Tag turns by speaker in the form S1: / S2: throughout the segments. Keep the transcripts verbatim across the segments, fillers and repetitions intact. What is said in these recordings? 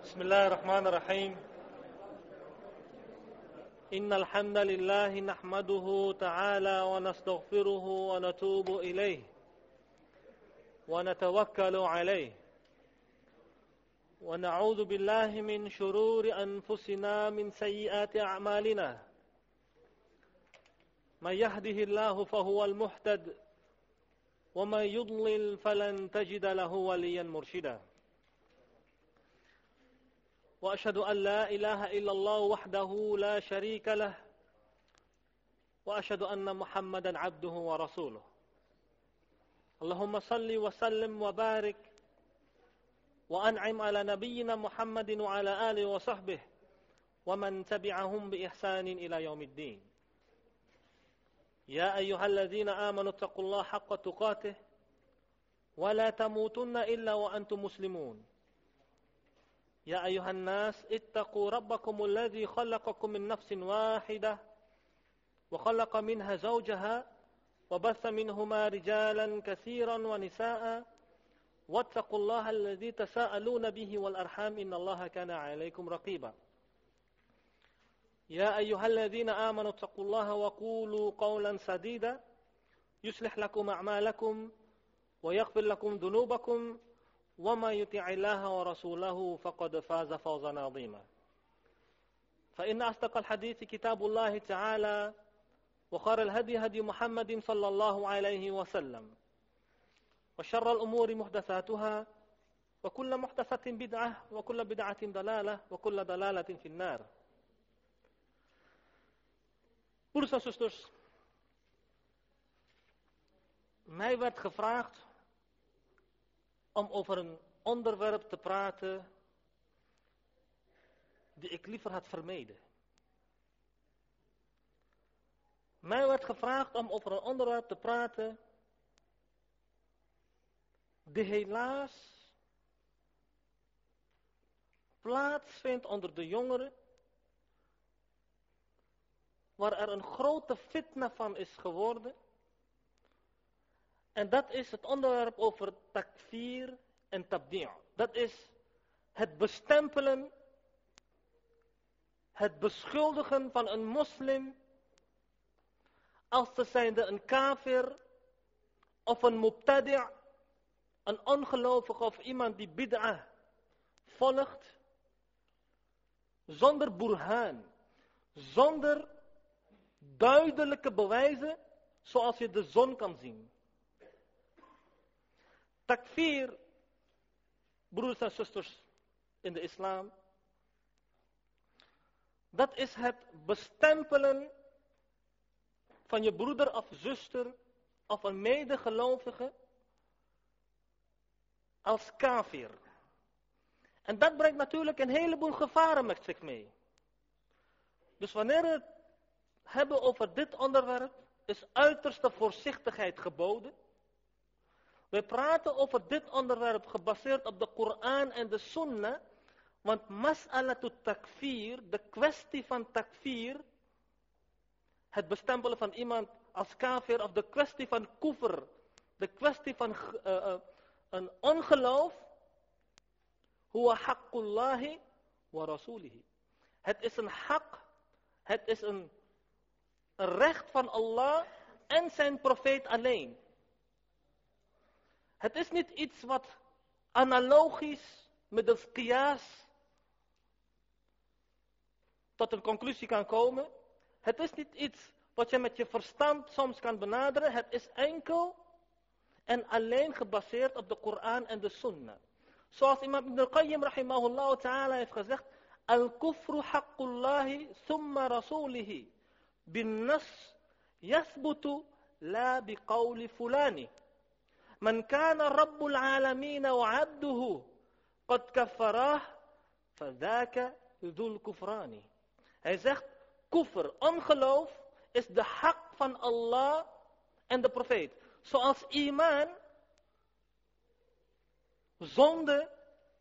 S1: بسم الله الرحمن الرحيم إن الحمد لله نحمده تعالى ونستغفره ونتوب إليه ونتوكل عليه ونعوذ بالله من شرور أنفسنا من سيئات أعمالنا من يهده الله فهو المهتد ومن يضلل فلن تجد له وليا مرشدا وأشهد أن لا إله إلا الله وحده لا شريك له وأشهد أن محمدا عبده ورسوله اللهم صل وسلم وبارك وأنعم على نبينا محمد وعلى آله وصحبه ومن تبعهم بإحسان إلى يوم الدين يا أيها الذين آمنوا اتقوا الله حق تقاته ولا تموتن إلا وأنتم مسلمون يا أيها الناس اتقوا ربكم الذي خلقكم من نفس واحدة وخلق منها زوجها وبث منهما رجالا كثيرا ونساء واتقوا الله الذي تساءلون به والأرحام إن الله كان عليكم رقيبا يا أيها الذين آمنوا اتقوا الله وقولوا قولا سديدا يصلح لكم أعمالكم ويغفر لكم ذنوبكم وما يطع الله ورسوله فقد فاز فوزا عظيما فإن أصدق الحديث كتاب الله تعالى وخير الهدي هدي محمد صلى الله عليه وسلم وشر الأمور محدثاتها وكل محدثة بدعة وكل بدعة ضلالة وكل ضلالة في النار. Broeders en zusters, mij werd gevraagd om over een onderwerp te praten die ik liever had vermeden. Mij werd gevraagd om over een onderwerp te praten die helaas plaatsvindt onder de jongeren, waar er een grote fitna van is geworden. En dat is het onderwerp over takfir en tabdi'. Dat is het bestempelen, het beschuldigen van een moslim als te zijnde een kafir of een mubtadi', een ongelovige of iemand die bid'ah volgt, zonder burhaan, zonder duidelijke bewijzen zoals je de zon kan zien. Takfir, broers en zusters in de islam, dat is het bestempelen van je broeder of zuster of een medegelovige als kafir. En dat brengt natuurlijk een heleboel gevaren met zich mee. Dus wanneer we het hebben over dit onderwerp, is uiterste voorzichtigheid geboden. We praten over dit onderwerp gebaseerd op de Koran en de Sunnah. Want mas'alatu takfir, de kwestie van takfir, het bestempelen van iemand als kafir, of de kwestie van kufr, de kwestie van uh, uh, een ongeloof, huwa haqqullahi wa rasulihi. Het is een haq, het is een, een recht van Allah en zijn profeet alleen. Het is niet iets wat analogisch met de qiyas tot een conclusie kan komen. Het is niet iets wat je met je verstand soms kan benaderen. Het is enkel en alleen gebaseerd op de Koran en de Sunnah. Zoals imam Ibn al-Qayyim rahimahullah ta'ala heeft gezegd: Al-kufru haqqullahi thumma rasulihi bin nas yathbutu la biqawli fulani. من كان رب العالمين وعبده قد كفراه فذاك ذو الكفران. Hij zegt, kufr, ongeloof, is de hak van Allah en de profeet. Zoals iman, zonde,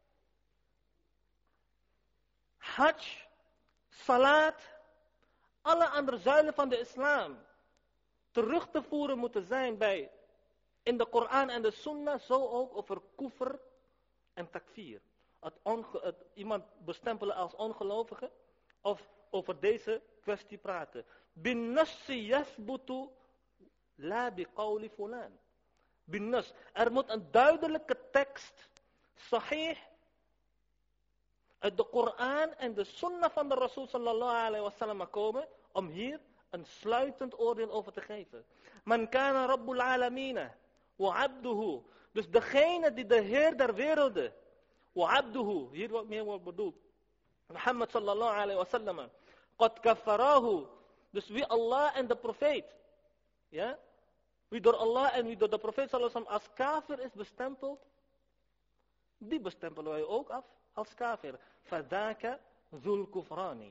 S1: hajj, salat, alle andere zuilen van de islam terug te voeren moeten zijn bij in de Koran en de Sunnah, zo ook over kufr en takfir. het onge, het, iemand bestempelen als ongelovige, of over deze kwestie praten. Bin nassi yathbutu la bi qawli fulan. Bin nas. Er moet een duidelijke tekst, sahih, uit de Koran en de sunnah van de Rasul sallallahu alayhi wa sallam komen, om hier een sluitend oordeel over te geven. Man kana rabbul alamina, wa abduhu. Dus degene die de Heer der werelden, wa abduhu, hier wat meer wordt bedoeld, Mohammed sallallahu alayhi wa sallam, qad kafarahu, dus wie Allah en de profeet, ja, wie door Allah en wie door de profeet sallallahu alayhi wa sallam als kafir is bestempeld, die bestempelen wij ook af als kafir. Fadaka dhul kufrani.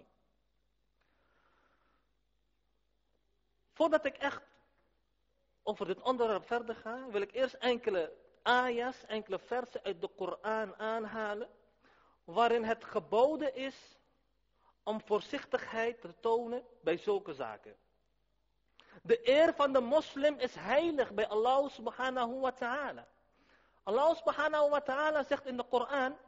S1: Voordat ik echt over dit onderwerp verder ga, wil ik eerst enkele ayahs, enkele versen uit de Koran aanhalen, waarin het geboden is om voorzichtigheid te tonen bij zulke zaken. De eer van de moslim is heilig bij Allah subhanahu wa ta'ala. Allah subhanahu wa ta'ala zegt in de Koran: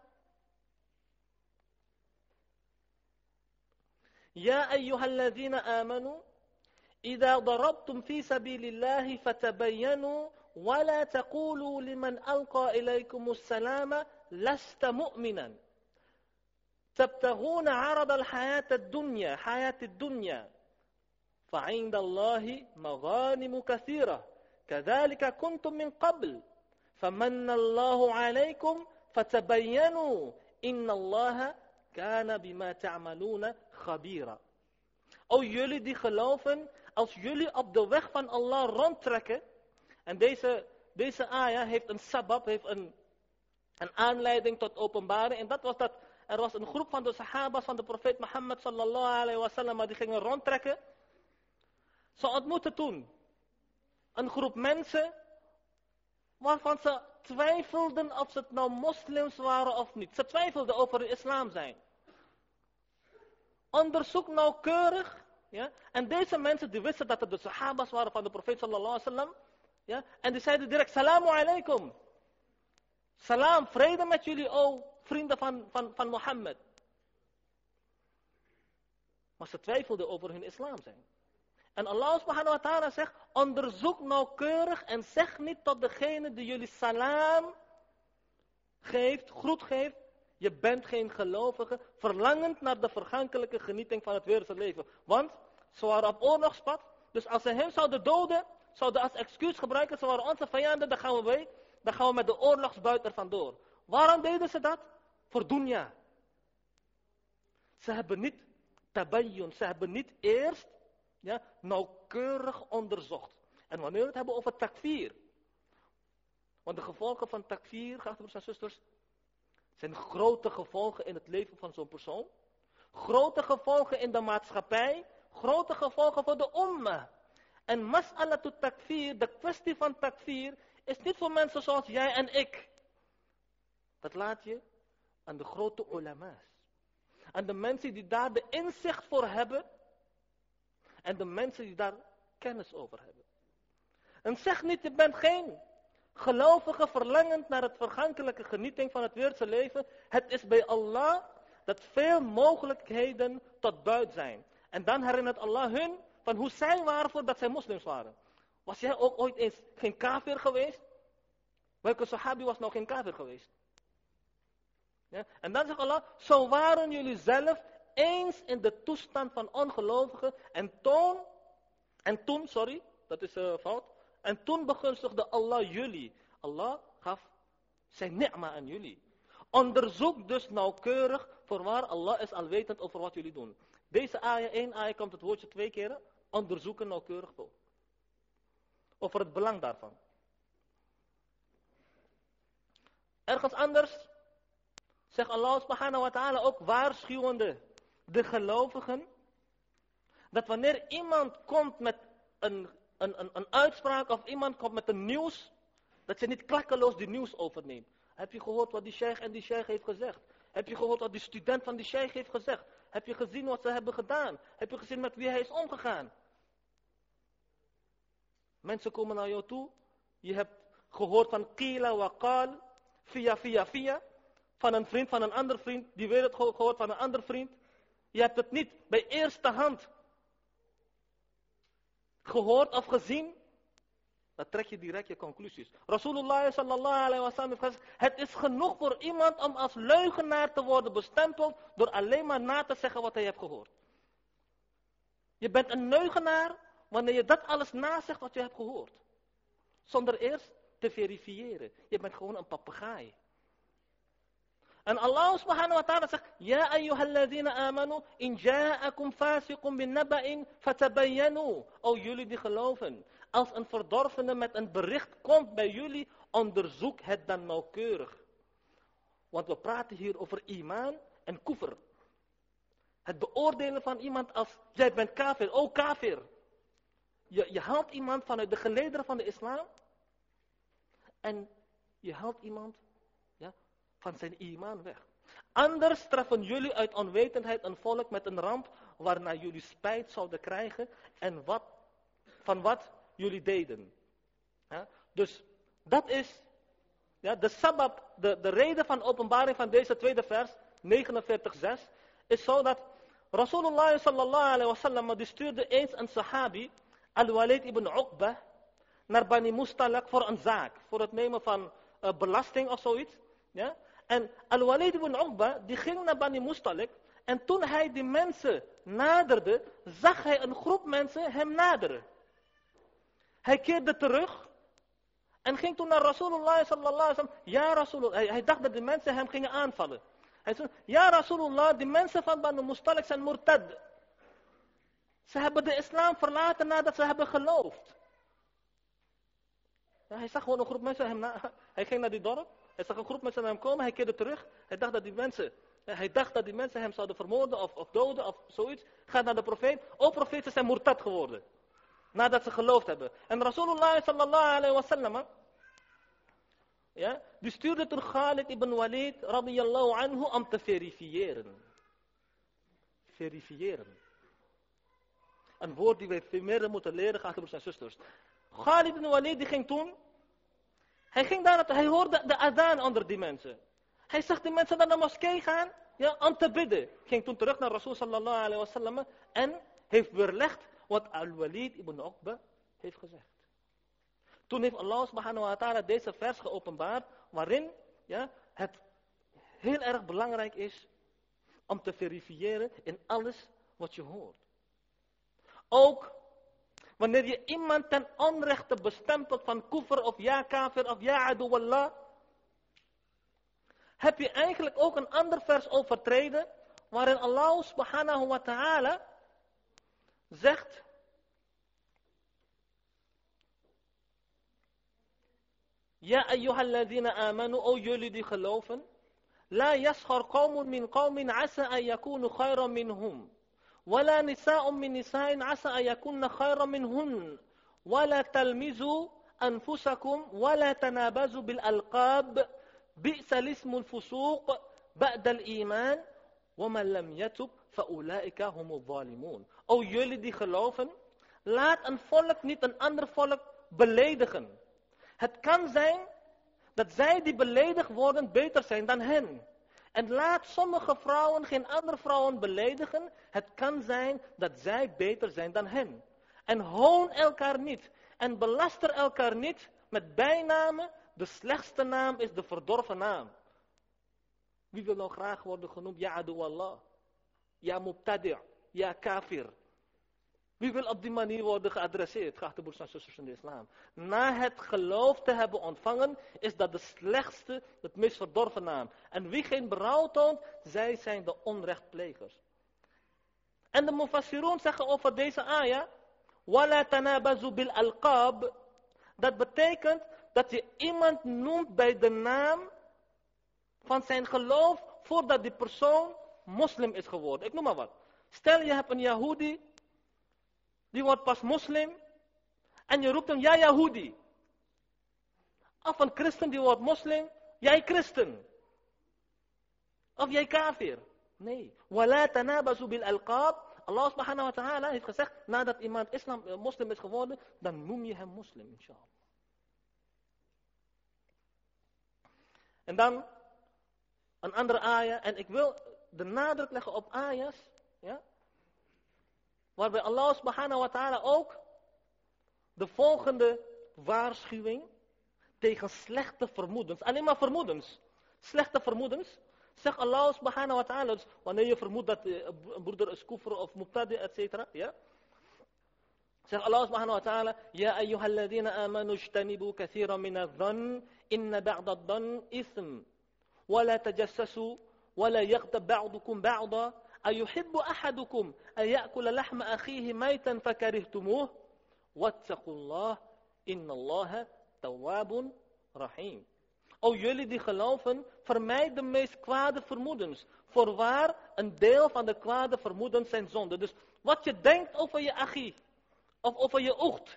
S1: Ja ayyuhalladhina amanu, idha darabtum fi sabilillahi fatabayyanu, wa la taqulu liman alqa ilaykumus salama lasta mu'minan. تبتغون عرض الحياة الدنيا حياة الدنيا فعند الله مغانم كثيرة كذلك كنتم من قبل فمن الله عليكم فتبينوا إن الله كان بما تعملون خبيرا. O jullie die geloven, als jullie op de weg van Allah rondtrekken, en deze, deze ayah heeft een sabab, heeft een, een aanleiding tot openbaring, en dat was dat er was een groep van de sahabas van de profeet Mohammed sallallahu alayhi wa sallam, die gingen rondtrekken. Ze ontmoetten toen een groep mensen waarvan ze twijfelden of ze het nou moslims waren of niet. Ze twijfelden over de islam zijn. Onderzoek nauwkeurig. Ja? En deze mensen die wisten dat het de sahabas waren van de profeet sallallahu alayhi wa sallam. Ja? En die zeiden direct: Salamu alaikum. Salam, vrede met jullie, o vrienden van, van, van Mohammed. Maar ze twijfelden over hun islam zijn. En Allah subhanahu wa ta'ala zegt: onderzoek nauwkeurig en zeg niet tot degene die jullie salam geeft, groet geeft: je bent geen gelovige, verlangend naar de vergankelijke genieting van het wereldse leven. Want ze waren op oorlogspad, dus als ze hem zouden doden, zouden als excuus gebruiken: ze waren onze vijanden, dan gaan we mee, dan gaan we met de oorlogsbuit er vandoor. Waarom deden ze dat? Voor dunya. Ze hebben niet tabayyun, ze hebben niet eerst ja, nauwkeurig onderzocht. En wanneer we het hebben over takfir, want de gevolgen van takfir, geachte broers en zusters, zijn grote gevolgen in het leven van zo'n persoon, grote gevolgen in de maatschappij, grote gevolgen voor de umma. En mas'alatu takfir, de kwestie van takfir, is niet voor mensen zoals jij en ik. Dat laat je aan de grote ulama's. Aan de mensen die daar de inzicht voor hebben. En de mensen die daar kennis over hebben. En zeg niet: je bent geen gelovige verlangend naar het vergankelijke genieting van het wereldse leven. Het is bij Allah dat veel mogelijkheden tot buit zijn. En dan herinnert Allah hun van hoe zij waren voordat zij moslims waren. Was jij ook ooit eens geen kafir geweest? Welke sahabi was nou geen kafir geweest? Ja? En dan zegt Allah: zo waren jullie zelf eens in de toestand van ongelovigen. En toen, en toen, sorry, dat is uh, fout. En toen begunstigde Allah jullie. Allah gaf zijn ni'ma aan jullie. Onderzoek dus nauwkeurig, voorwaar Allah is alwetend over wat jullie doen. Deze ayah, één ayah komt het woordje twee keren. Onderzoeken nauwkeurig voor. Over het belang daarvan. Ergens anders zegt Allah subhanahu wa ta'ala ook waarschuwende de gelovigen, dat wanneer iemand komt met een, een, een, een uitspraak of iemand komt met een nieuws, dat je niet klakkeloos die nieuws overneemt. Heb je gehoord wat die sheikh en die sheikh heeft gezegd? Heb je gehoord wat die student van die sheikh heeft gezegd? Heb je gezien wat ze hebben gedaan? Heb je gezien met wie hij is omgegaan? Mensen komen naar jou toe. Je hebt gehoord van qila wa qal, via via via. van een vriend, van een ander vriend, die weer het gehoord van een ander vriend. Je hebt het niet bij eerste hand gehoord of gezien. Dan trek je direct je conclusies. Rasulullah sallallahu alaihi wasallam heeft gezegd, het is genoeg voor iemand om als leugenaar te worden bestempeld door alleen maar na te zeggen wat hij heeft gehoord. Je bent een leugenaar wanneer je dat alles nazegt wat je hebt gehoord. Zonder eerst te verifiëren. Je bent gewoon een papegaai. En Allah subhanahu wa ta'ala zegt, ja ayyuhalladhina amanu, in ja'akum fasiqun bin naba'in fatabayyanu. O jullie die geloven, als een verdorvene met een bericht komt bij jullie, onderzoek het dan nauwkeurig. Want we praten hier over iman en kufr. Het beoordelen van iemand als, jij bent kafir, o kafir. Je, je haalt iemand vanuit de gelederen van de islam. En je haalt iemand ja, van zijn iman weg. Anders treffen jullie uit onwetendheid een volk met een ramp, waarna jullie spijt zouden krijgen en wat, van wat jullie deden. Ja, dus dat is ja, de sabab, de, de reden van openbaring van deze tweede vers, negenenveertig zes, is zo dat Rasulullah sallallahu alaihi wasallam, die stuurde eens een sahabi, Al-Walid ibn Uqbah, naar Bani Mustalak voor een zaak, voor het nemen van uh, belasting of zoiets. Ja? En Al-Walid ibn Uqbah, die ging naar Bani Mustalak, en toen hij die mensen naderde, zag hij een groep mensen hem naderen. Hij keerde terug en ging toen naar Rasulullah sallallahu alaihi wasallam. Ja Rasulullah, hij, hij dacht dat de mensen hem gingen aanvallen. Hij zei, ja Rasulullah, die mensen van Bani Mustalak zijn murtad. Ze hebben de islam verlaten nadat ze hebben geloofd. Ja, hij zag gewoon een groep mensen hem na, hij ging naar die dorp, hij zag een groep mensen naar hem komen, hij keerde terug. Hij dacht dat die mensen, hij dacht dat die mensen hem zouden vermoorden of, of doden of zoiets. Gaat naar de profeet. O profeet, ze zijn murtad geworden. Nadat ze geloofd hebben. En Rasulullah sallallahu alaihi wasallam, ja, die stuurde toen Khalid ibn Walid radiyallahu anhu om te verifiëren. Verifiëren. Een woord die wij veel meer moeten leren, geachte broers en zusters. Khalid ibn Walid die ging toen, hij ging daar, hij hoorde de adaan onder die mensen. Hij zag die mensen naar de moskee gaan, ja, om te bidden. Ging toen terug naar Rasul sallallahu alaihi wasallam en heeft weerlegd wat Al-Walid ibn Uqbah heeft gezegd. Toen heeft Allah subhanahu wa ta'ala deze vers geopenbaard, waarin ja, het heel erg belangrijk is om te verifiëren in alles wat je hoort. Ook wanneer je iemand ten onrechte bestempelt van kufr of ja kafir of ja adu wallah, heb je eigenlijk ook een ander vers overtreden, waarin Allah subhanahu wa ta'ala zegt, ja ayyuhalladhina amanu, o jullie die geloven, la yaskhar qawmun min qawmin asa an yakunu khayran minhum. ولا نساء من نساء عسى أن يكن خيرا منهن ولا تلمزوا أنفسكم ولا تنابزوا بالألقاب بئس الاسم الفسوق بعد الإيمان ومن لم يتب فأولئك هم الظالمون. O jullie die geloven, laat een volk niet een ander volk beledigen. Het kan zijn dat zij die beledigd worden beter zijn dan hen. En laat sommige vrouwen geen andere vrouwen beledigen. Het kan zijn dat zij beter zijn dan hen. En hoon elkaar niet. En belaster elkaar niet met bijnamen. De slechtste naam is de verdorven naam. Wie wil nou graag worden genoemd? Ja adu Allah. Ja mubtadi'. Ja kafir. Wie wil op die manier worden geadresseerd, geachte broers en zusters in de islam? Na het geloof te hebben ontvangen, is dat de slechtste, het meest verdorven naam. En wie geen berouw toont, zij zijn de onrechtplegers. En de mufassirun zeggen over deze ayah, wala tanabazu bil alqab. Dat betekent dat je iemand noemt bij de naam van zijn geloof, voordat die persoon moslim is geworden. Ik noem maar wat. Stel je hebt een Yahudi, die wordt pas moslim. En je roept hem, ja Yahudi. Of een christen die wordt moslim. Jij christen. Of jij kafir. Nee. Wala tanabazu bil alqab. Allah subhanahu wa ta'ala heeft gezegd, nadat iemand islam, uh, moslim is geworden, dan noem je hem moslim, inshallah. En dan een andere ayah. En ik wil de nadruk leggen op ayahs. Ja, waarbij Allah subhanahu wa ta'ala ook de volgende waarschuwing tegen slechte vermoedens. Alleen maar vermoedens. Slechte vermoedens. Zegt Allah subhanahu wa ta'ala. Dus wanneer je vermoedt dat een broeder is kufr of mubtadi, et cetera. Ja. Zegt Allah subhanahu wa ta'ala. Ya ayyuhalladhina amanu ijtanibu kathiran min adh-dhann. Inna ba'da adh-dhann ithm. Wa la tajassasu. Wa la yaghtab ba'dukum ba'da. Ayuhibbu ahadukum an ya'kula lahma akhihi maytan fakarihtumuh. Wattaqullah. Inna Allaha tawwabun rahim. O jullie die geloven, vermijd de meest kwade vermoedens. Voorwaar, een deel van de kwade vermoedens zijn zonde. Dus wat je denkt over je achi, of over je ocht.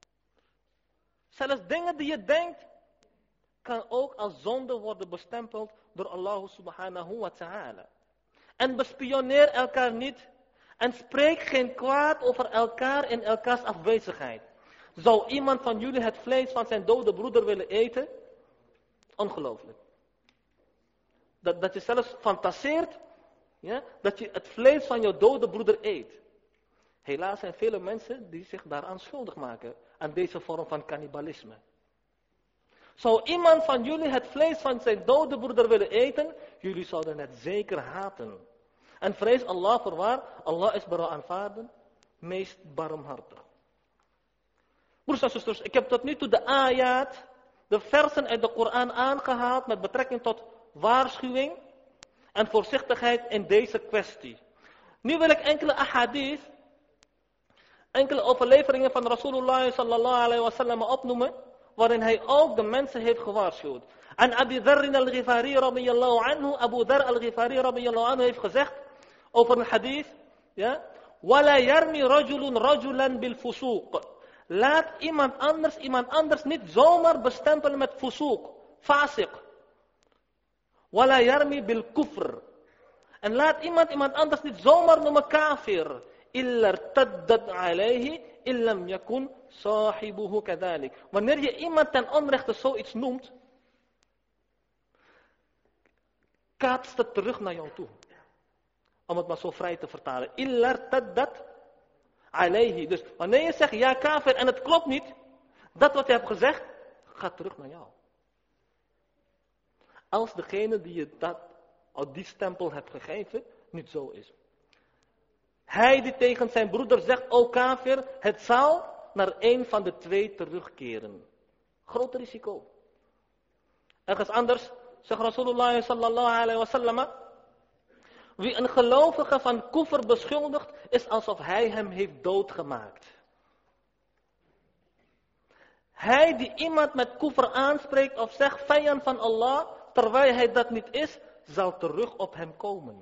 S1: Zelfs dingen die je denkt, kan ook als zonde worden bestempeld door Allah subhanahu wa ta'ala. En bespioneer elkaar niet. En spreek geen kwaad over elkaar in elkaars afwezigheid. Zou iemand van jullie het vlees van zijn dode broeder willen eten? Ongelooflijk. Dat, dat je zelfs fantaseert, ja, dat je het vlees van je dode broeder eet. Helaas zijn vele mensen die zich daaraan schuldig maken. Aan deze vorm van cannibalisme. Zou iemand van jullie het vlees van zijn dode broeder willen eten? Jullie zouden het zeker haten. En vrees Allah voorwaar, Allah is beraanvaardend, meest barmhartig. Broers en zusters, ik heb tot nu toe de ayat, de versen uit de Koran aangehaald met betrekking tot waarschuwing en voorzichtigheid in deze kwestie. Nu wil ik enkele ahadith, enkele overleveringen van Rasulullah sallallahu alayhi wa sallam opnoemen, waarin hij ook de mensen heeft gewaarschuwd. En Abu Dharr al-Ghifari radiyallahu anhu, Abu Dharr al-Ghifari radiyallahu anhu heeft gezegd over een hadith, ja, wala yarmi rajulun rajulan bil fusuq. Laat iemand anders, iemand anders niet zomaar bestempelen met fusuq, fasiq. Wala yarmi bil kufr. En laat iemand iemand anders niet zomaar noemen kafir. Illa irtaddat alayhi illam yakun sahibuhu kadhalik. Wanneer je iemand ten onrechte zoiets noemt, kaatst het terug naar jou toe. Om het maar zo vrij te vertalen. Illa irtaddat alayhi. Dus wanneer je zegt ja kafir en het klopt niet, dat wat je hebt gezegd, gaat terug naar jou. Als degene die je dat, die stempel hebt gegeven, niet zo is. Hij die tegen zijn broeder zegt, o kafir, het zal naar een van de twee terugkeren. Groot risico. Ergens anders zegt Rasulullah sallallahu alayhi wa sallam, wie een gelovige van kufr beschuldigt, is alsof hij hem heeft doodgemaakt. Hij die iemand met kufr aanspreekt of zegt vijand van Allah, terwijl hij dat niet is, zal terug op hem komen.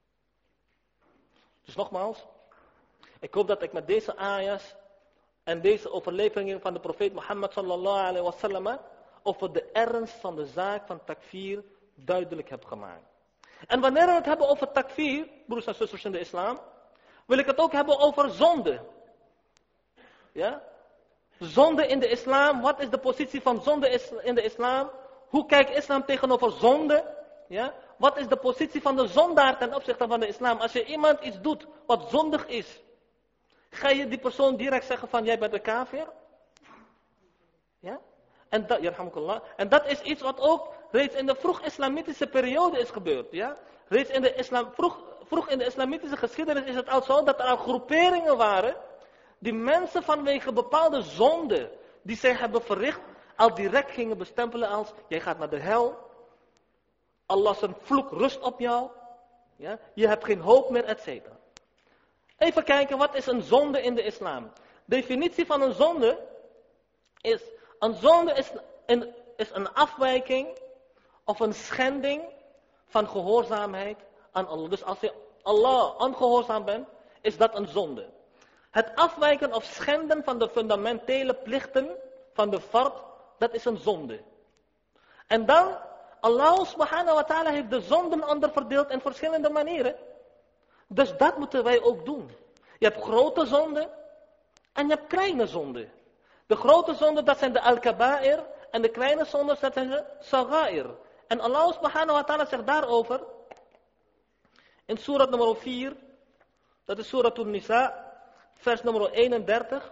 S1: Dus nogmaals, ik hoop dat ik met deze ayahs en deze overleveringen van de profeet Mohammed sallallahu alayhi wa sallam over de ernst van de zaak van takfir duidelijk heb gemaakt. En wanneer we het hebben over takfir, broers en zusters in de islam, wil ik het ook hebben over zonde. Ja? Zonde in de islam, wat is de positie van zonde in de islam? Hoe kijkt islam tegenover zonde? Ja? Wat is de positie van de zondaar ten opzichte van de islam? Als je iemand iets doet wat zondig is, ga je die persoon direct zeggen van jij bent een kafir? Ja? En dat, yarhamukallah, en dat is iets wat ook reeds in de vroeg-islamitische periode is gebeurd. Ja? Reeds in de islam, vroeg, vroeg in de islamitische geschiedenis is het al zo dat er al groeperingen waren die mensen vanwege bepaalde zonden die zij hebben verricht, al direct gingen bestempelen als jij gaat naar de hel. Allah zijn vloek rust op jou. Ja? Je hebt geen hoop meer, et cetera. Even kijken, wat is een zonde in de islam? Definitie van een zonde is, een zonde is een, is een afwijking of een schending van gehoorzaamheid aan Allah. Dus als je Allah ongehoorzaam bent, is dat een zonde. Het afwijken of schenden van de fundamentele plichten van de fard, dat is een zonde. En dan, Allah subhanahu wa ta'ala heeft de zonden onderverdeeld in verschillende manieren. Dus dat moeten wij ook doen. Je hebt grote zonden en je hebt kleine zonden. De grote zonden, dat zijn de al-kaba'ir, en de kleine zonden, dat zijn de sagair. En Allah subhanahu wa ta'ala zegt daarover, in surat nummer vier, dat is surat An-Nisa, vers nummer eenendertig.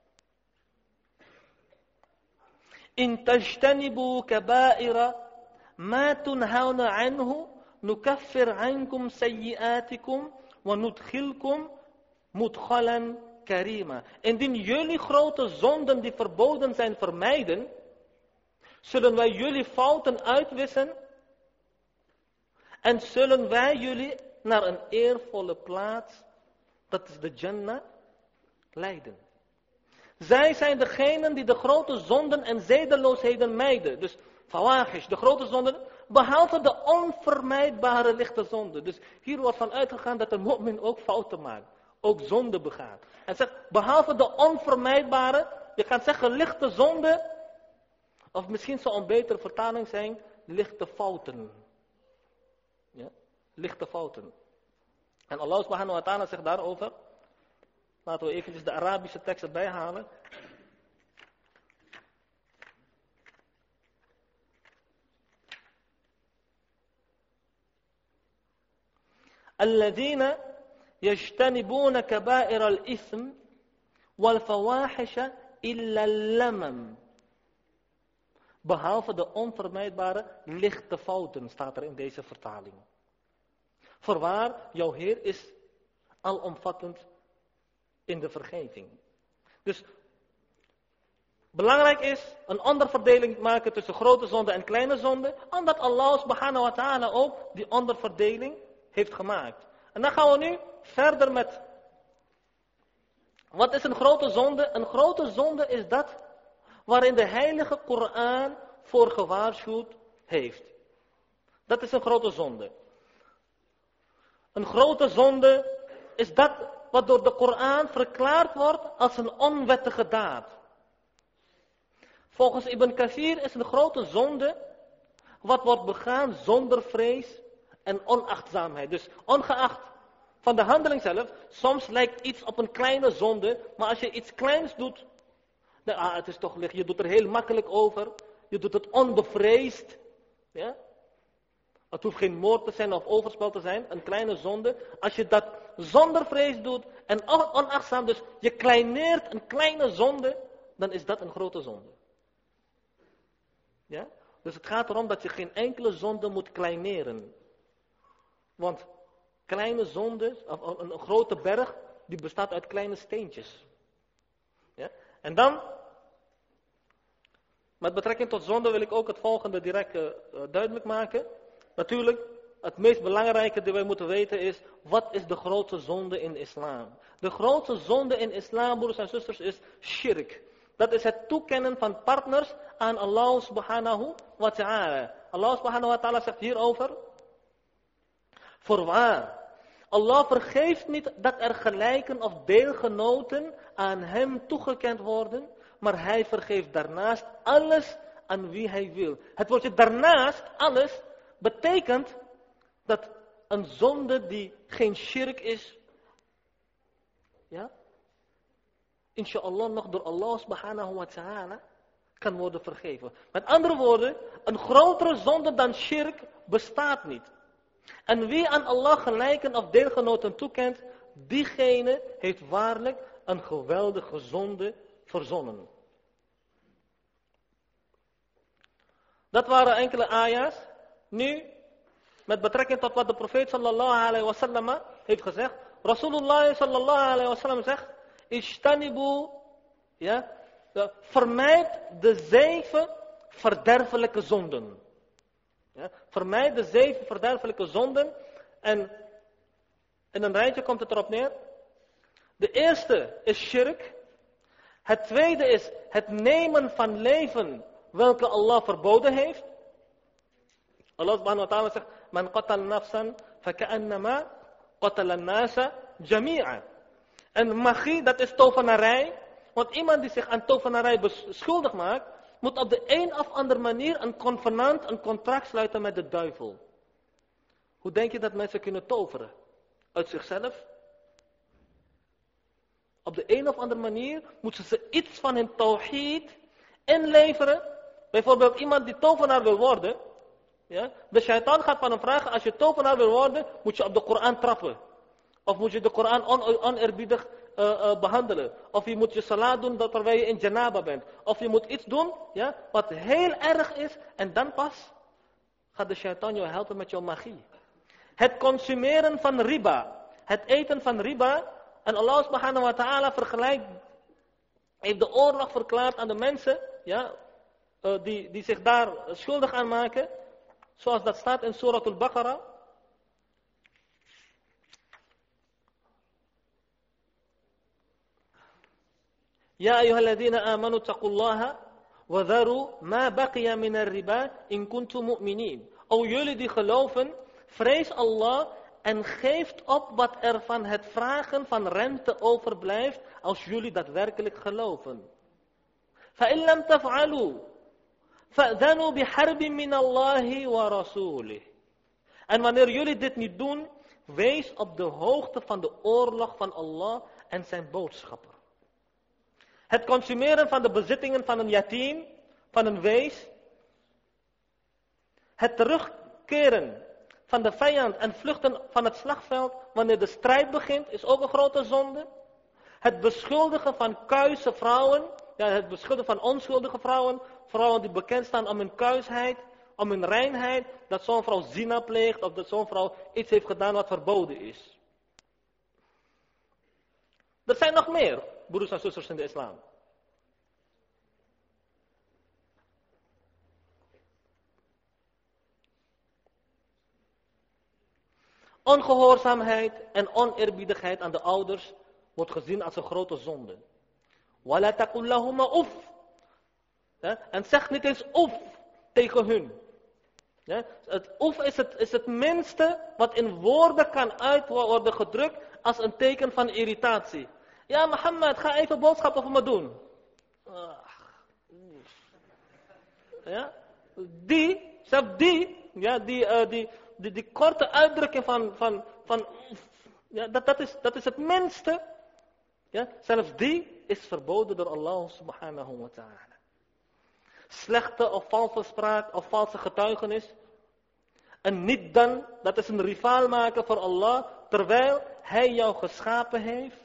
S1: In tajtanibu kaba'ira ma tunhauna anhu nukaffir ankum sayyi'atikum wa nudkhilkum mudkhalan karima. Indien jullie grote zonden die verboden zijn vermijden, zullen wij jullie fouten uitwissen en zullen wij jullie naar een eervolle plaats, dat is de Jannah, leiden. Zij zijn degenen die de grote zonden en zedeloosheden mijden. Dus fawahish, de grote zonden, behalve de onvermijdbare lichte zonden. Dus hier wordt van uitgegaan dat een mu'min ook fouten maakt. Ook zonde begaat. En zegt, behalve de onvermijdbare, je kan zeggen lichte zonde, of misschien zou een betere vertaling zijn, lichte fouten. Ja, lichte fouten. En Allah subhanahu wa ta'ala zegt daarover, laten we eventjes de Arabische tekst erbij halen. الذين يجتنبون كبائر الإثم والفواحش إلا اللمم. Behalve de onvermijdbare lichte fouten, staat er in deze vertaling. Voorwaar, jouw Heer is alomvattend in de vergeving. Dus belangrijk is een onderverdeling maken tussen grote zonde en kleine zonde, omdat Allah subhanahu wa ta'ala ook die onderverdeling heeft gemaakt. En dan gaan we nu verder met, wat is een grote zonde? Een grote zonde is dat waarin de heilige Koran voor gewaarschuwd heeft. Dat is een grote zonde. Een grote zonde is dat wat door de Koran verklaard wordt als een onwettige daad. Volgens Ibn Kathir is een grote zonde wat wordt begaan zonder vrees en onachtzaamheid. Dus ongeacht van de handeling zelf, soms lijkt iets op een kleine zonde, maar als je iets kleins doet, dan, ah, het is toch licht, je doet er heel makkelijk over, je doet het onbevreesd. Ja? Het hoeft geen moord te zijn of overspel te zijn, een kleine zonde. Als je dat zonder vrees doet en onachtzaam, dus je kleineert een kleine zonde, dan is dat een grote zonde. Ja? Dus het gaat erom dat je geen enkele zonde moet kleineren. Want kleine zonde, of een grote berg, die bestaat uit kleine steentjes. Ja? En dan, met betrekking tot zonde wil ik ook het volgende direct uh, duidelijk maken. Natuurlijk, het meest belangrijke dat wij moeten weten is, wat is de grootste zonde in de islam? De grootste zonde in islam, broeders en zusters, is shirk. Dat is het toekennen van partners aan Allah subhanahu wa ta'ala. Allah subhanahu wa ta'ala zegt hierover, voorwaar, Allah vergeeft niet dat er gelijken of deelgenoten aan hem toegekend worden, maar hij vergeeft daarnaast alles aan wie hij wil. Het woordje daarnaast, alles, betekent dat een zonde die geen shirk is, ja, inshallah nog door Allah subhanahu wa ta'ala kan worden vergeven. Met andere woorden, een grotere zonde dan shirk bestaat niet. En wie aan Allah gelijken of deelgenoten toekent, diegene heeft waarlijk een geweldige zonde verzonnen. Dat waren enkele aya's. Nu, met betrekking tot wat de profeet sallallahu alayhi wa sallam heeft gezegd. Rasulullah sallallahu alayhi wa sallam zegt, Ishtanibu, ja, vermijd de zeven verderfelijke zonden. Ja, vermijd de zeven verderfelijke zonden. En in een rijtje komt het erop neer. De eerste is shirk. Het tweede is het nemen van leven welke Allah verboden heeft. Allah subhanahu wa ta'ala zegt, man qatal nafsan faka'annama qatala nasa jami'a. En magie, dat is tovenarij. Want iemand die zich aan tovenarij beschuldigd maakt, moet op de een of andere manier een convenant, een contract sluiten met de duivel. Hoe denk je dat mensen kunnen toveren? Uit zichzelf? Op de een of andere manier moeten ze iets van hun tawhid inleveren. Bijvoorbeeld iemand die tovenaar wil worden, Ja? De shaitan gaat van hem vragen, als je tovenaar wil worden, moet je op de Koran trappen. Of moet je de Koran on, oneerbiedig uh, uh, behandelen. Of je moet je salat doen terwijl je in janaba bent. Of je moet iets doen, ja, wat heel erg is. En dan pas gaat de shaitan jou helpen met jouw magie. Het consumeren van riba. Het eten van riba. En Allah subhanahu wa ta'ala vergelijkt, heeft de oorlog verklaard aan de mensen, ja, uh, die, die zich daar schuldig aan maken. Zoals dat staat in Surah al-Baqarah. Ja, ayyuhalladhina amanu taqullaha wa dharu ma baqiya min ar-riba in kuntum mu'minin. O jullie die geloven, vrees Allah en geeft op wat er van het vragen van rente overblijft als jullie daadwerkelijk geloven. فَإِن لَمْ تَفْعَلُوا فَأْذَنُوا بِحَرْبٍ مِّنَ اللَّهِ وَرَسُولِهِ. En wanneer jullie dit niet doen, wees op de hoogte van de oorlog van Allah en zijn boodschapper. Het consumeren van de bezittingen van een yatim, van een wees. Het terugkeren van de vijand en vluchten van het slagveld wanneer de strijd begint, is ook een grote zonde. Het beschuldigen van kuise vrouwen, ja, het beschuldigen van onschuldige vrouwen, vrouwen die bekend staan om hun kuisheid, om hun reinheid, dat zo'n vrouw zina pleegt of dat zo'n vrouw iets heeft gedaan wat verboden is. Er zijn nog meer, broers en zusters in de islam. Ongehoorzaamheid en oneerbiedigheid aan de ouders wordt gezien als een grote zonde. Wala taqul lahuma uff. Ja, en zeg niet eens oef tegen hun. Ja, het oef is het, is het minste wat in woorden kan uit worden gedrukt als een teken van irritatie. Ja, Mohammed, ga even boodschappen voor me doen. Ja, die, zelfs die, ja, die, uh, die, die, die korte uitdrukking van, van, van ja, dat, dat, is, dat is het minste. Ja, zelfs die is verboden door Allah subhanahu wa ta'ala. Slechte of valse spraak of valse getuigenis. En niet dan, dat is een rivaal maken voor Allah, terwijl hij jou geschapen heeft.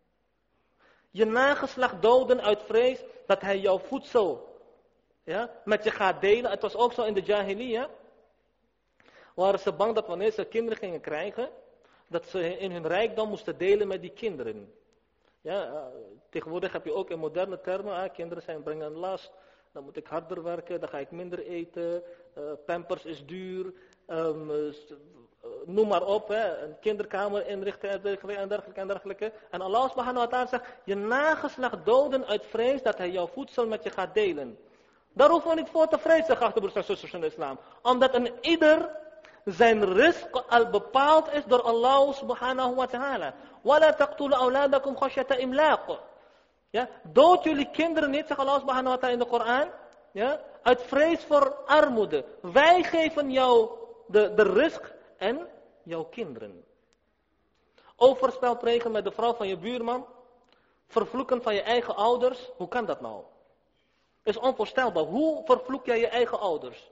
S1: Je nageslacht doden uit vrees dat hij jouw voedsel, ja, met je gaat delen. Het was ook zo in de Jahiliya. Waren ze bang dat wanneer ze kinderen gingen krijgen, dat ze in hun rijkdom moesten delen met die kinderen. Ja, uh, tegenwoordig heb je ook in moderne termen, uh, kinderen zijn brengen een last, dan moet ik harder werken, dan ga ik minder eten, uh, pampers is duur, um, uh, noem maar op, hè, een kinderkamer inrichten en dergelijke en dergelijke. En Allah subhanahu wa ta'ala zegt, je nageslacht doden uit vrees dat hij jouw voedsel met je gaat delen. Daar hoeven we niet voor te vrezen, geachte broers en zusters in de islam. Omdat een ieder zijn rizq al bepaald is door Allah subhanahu wa ta'ala. Wala taqtulu awladakum khashyata imlaq. Ja, dood jullie kinderen niet, zegt Allah subhanahu wa ta'ala in de Koran. Ja, uit vrees voor armoede. Wij geven jou de, de rizq en jouw kinderen. Overspel plegen met de vrouw van je buurman. Vervloeken van je eigen ouders. Hoe kan dat nou? Is onvoorstelbaar. Hoe vervloek jij je eigen ouders?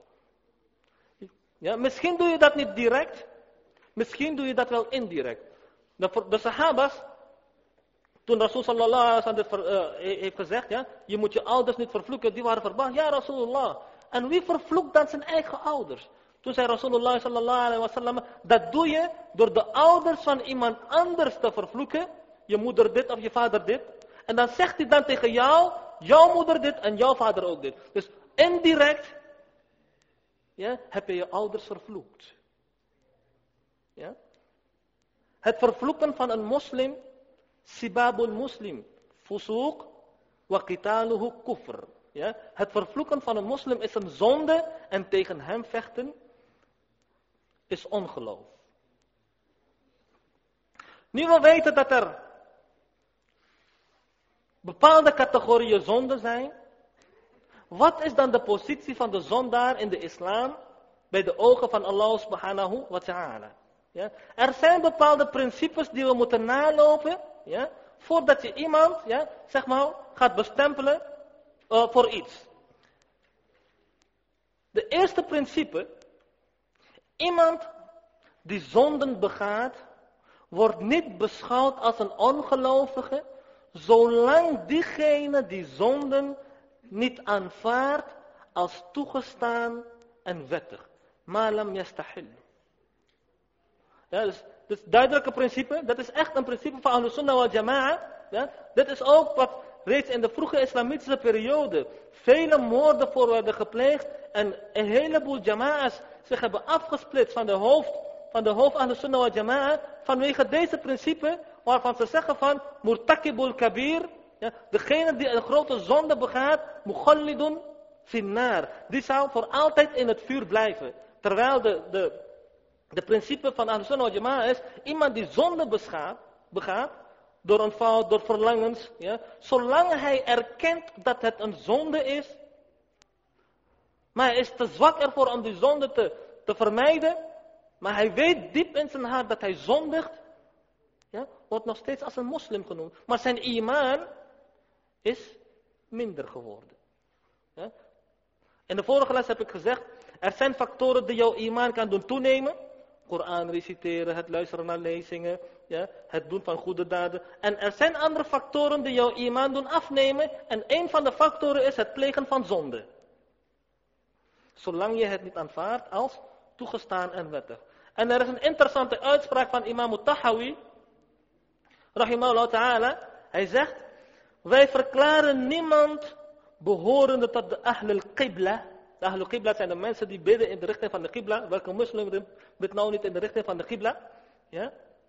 S1: Ja, misschien doe je dat niet direct. Misschien doe je dat wel indirect. De, de sahabas, toen Rasul sallallahu alaihi wasallam uh, heeft gezegd, ja, je moet je ouders niet vervloeken, die waren verbaasd. Ja, Rasulullah. En wie vervloekt dan zijn eigen ouders? Toen zei Rasulullah sallallahu alaihi wasallam, dat doe je door de ouders van iemand anders te vervloeken. Je moeder dit of je vader dit. En dan zegt hij dan tegen jou, jouw moeder dit en jouw vader ook dit. Dus indirect, ja, heb je je ouders vervloekt. Ja? Het vervloeken van een moslim, sibabul muslim, fusuq wa qitaluhu kufr. Ja? Het vervloeken van een moslim is een zonde en tegen hem vechten is ongeloof. Nu we weten dat er bepaalde categorieën zonden zijn, wat is dan de positie van de zondaar in de islam bij de ogen van Allah subhanahu wa ta'ala? Ja? Er zijn bepaalde principes die we moeten nalopen, ja, voordat je iemand, ja, zeg maar, gaat bestempelen uh, voor iets. De eerste principe iemand die zonden begaat, wordt niet beschouwd als een ongelovige, zolang diegene die zonden niet aanvaardt als toegestaan en wettig. Ma lam yastahil. Ja, dus, dus duidelijke principe, dat is echt een principe van Ahlus Sunnah wal Jama'a. Ja, dit is ook wat reeds in de vroege islamitische periode vele moorden voor werden gepleegd en een heleboel Jama'a's zich hebben afgesplitst van de hoofd van de hoofd Ahlus Sunnah wal Jama'a vanwege deze principe waarvan ze zeggen van murtakibul kabir, ja, degene die een grote zonde begaat, mukhallidun finnar, die zou voor altijd in het vuur blijven. Terwijl de, de, de principe van Ahlus Sunnah wal Jama'a is, iemand die zonde begaat, begaat door een fout, door verlangens, ja, zolang hij erkent dat het een zonde is, maar hij is te zwak ervoor om die zonde te, te vermijden, maar hij weet diep in zijn hart dat hij zondigt, ja, wordt nog steeds als een moslim genoemd. Maar zijn iman is minder geworden. Ja. In de vorige les heb ik gezegd, er zijn factoren die jouw iman kan doen toenemen. Koran reciteren, het luisteren naar lezingen, ja, het doen van goede daden. En er zijn andere factoren die jouw iman doen afnemen. En een van de factoren is het plegen van zonde. Zolang je het niet aanvaardt als toegestaan en wettig. En er is een interessante uitspraak van imam Tahawi, rahimahullah ta'ala. Hij zegt, wij verklaren niemand behorende tot de Ahlul Qibla. De Ahlul Qibla zijn de mensen die bidden in de richting van de Qibla. Welke moslim bidt nou niet in de richting van de Qibla? Ja?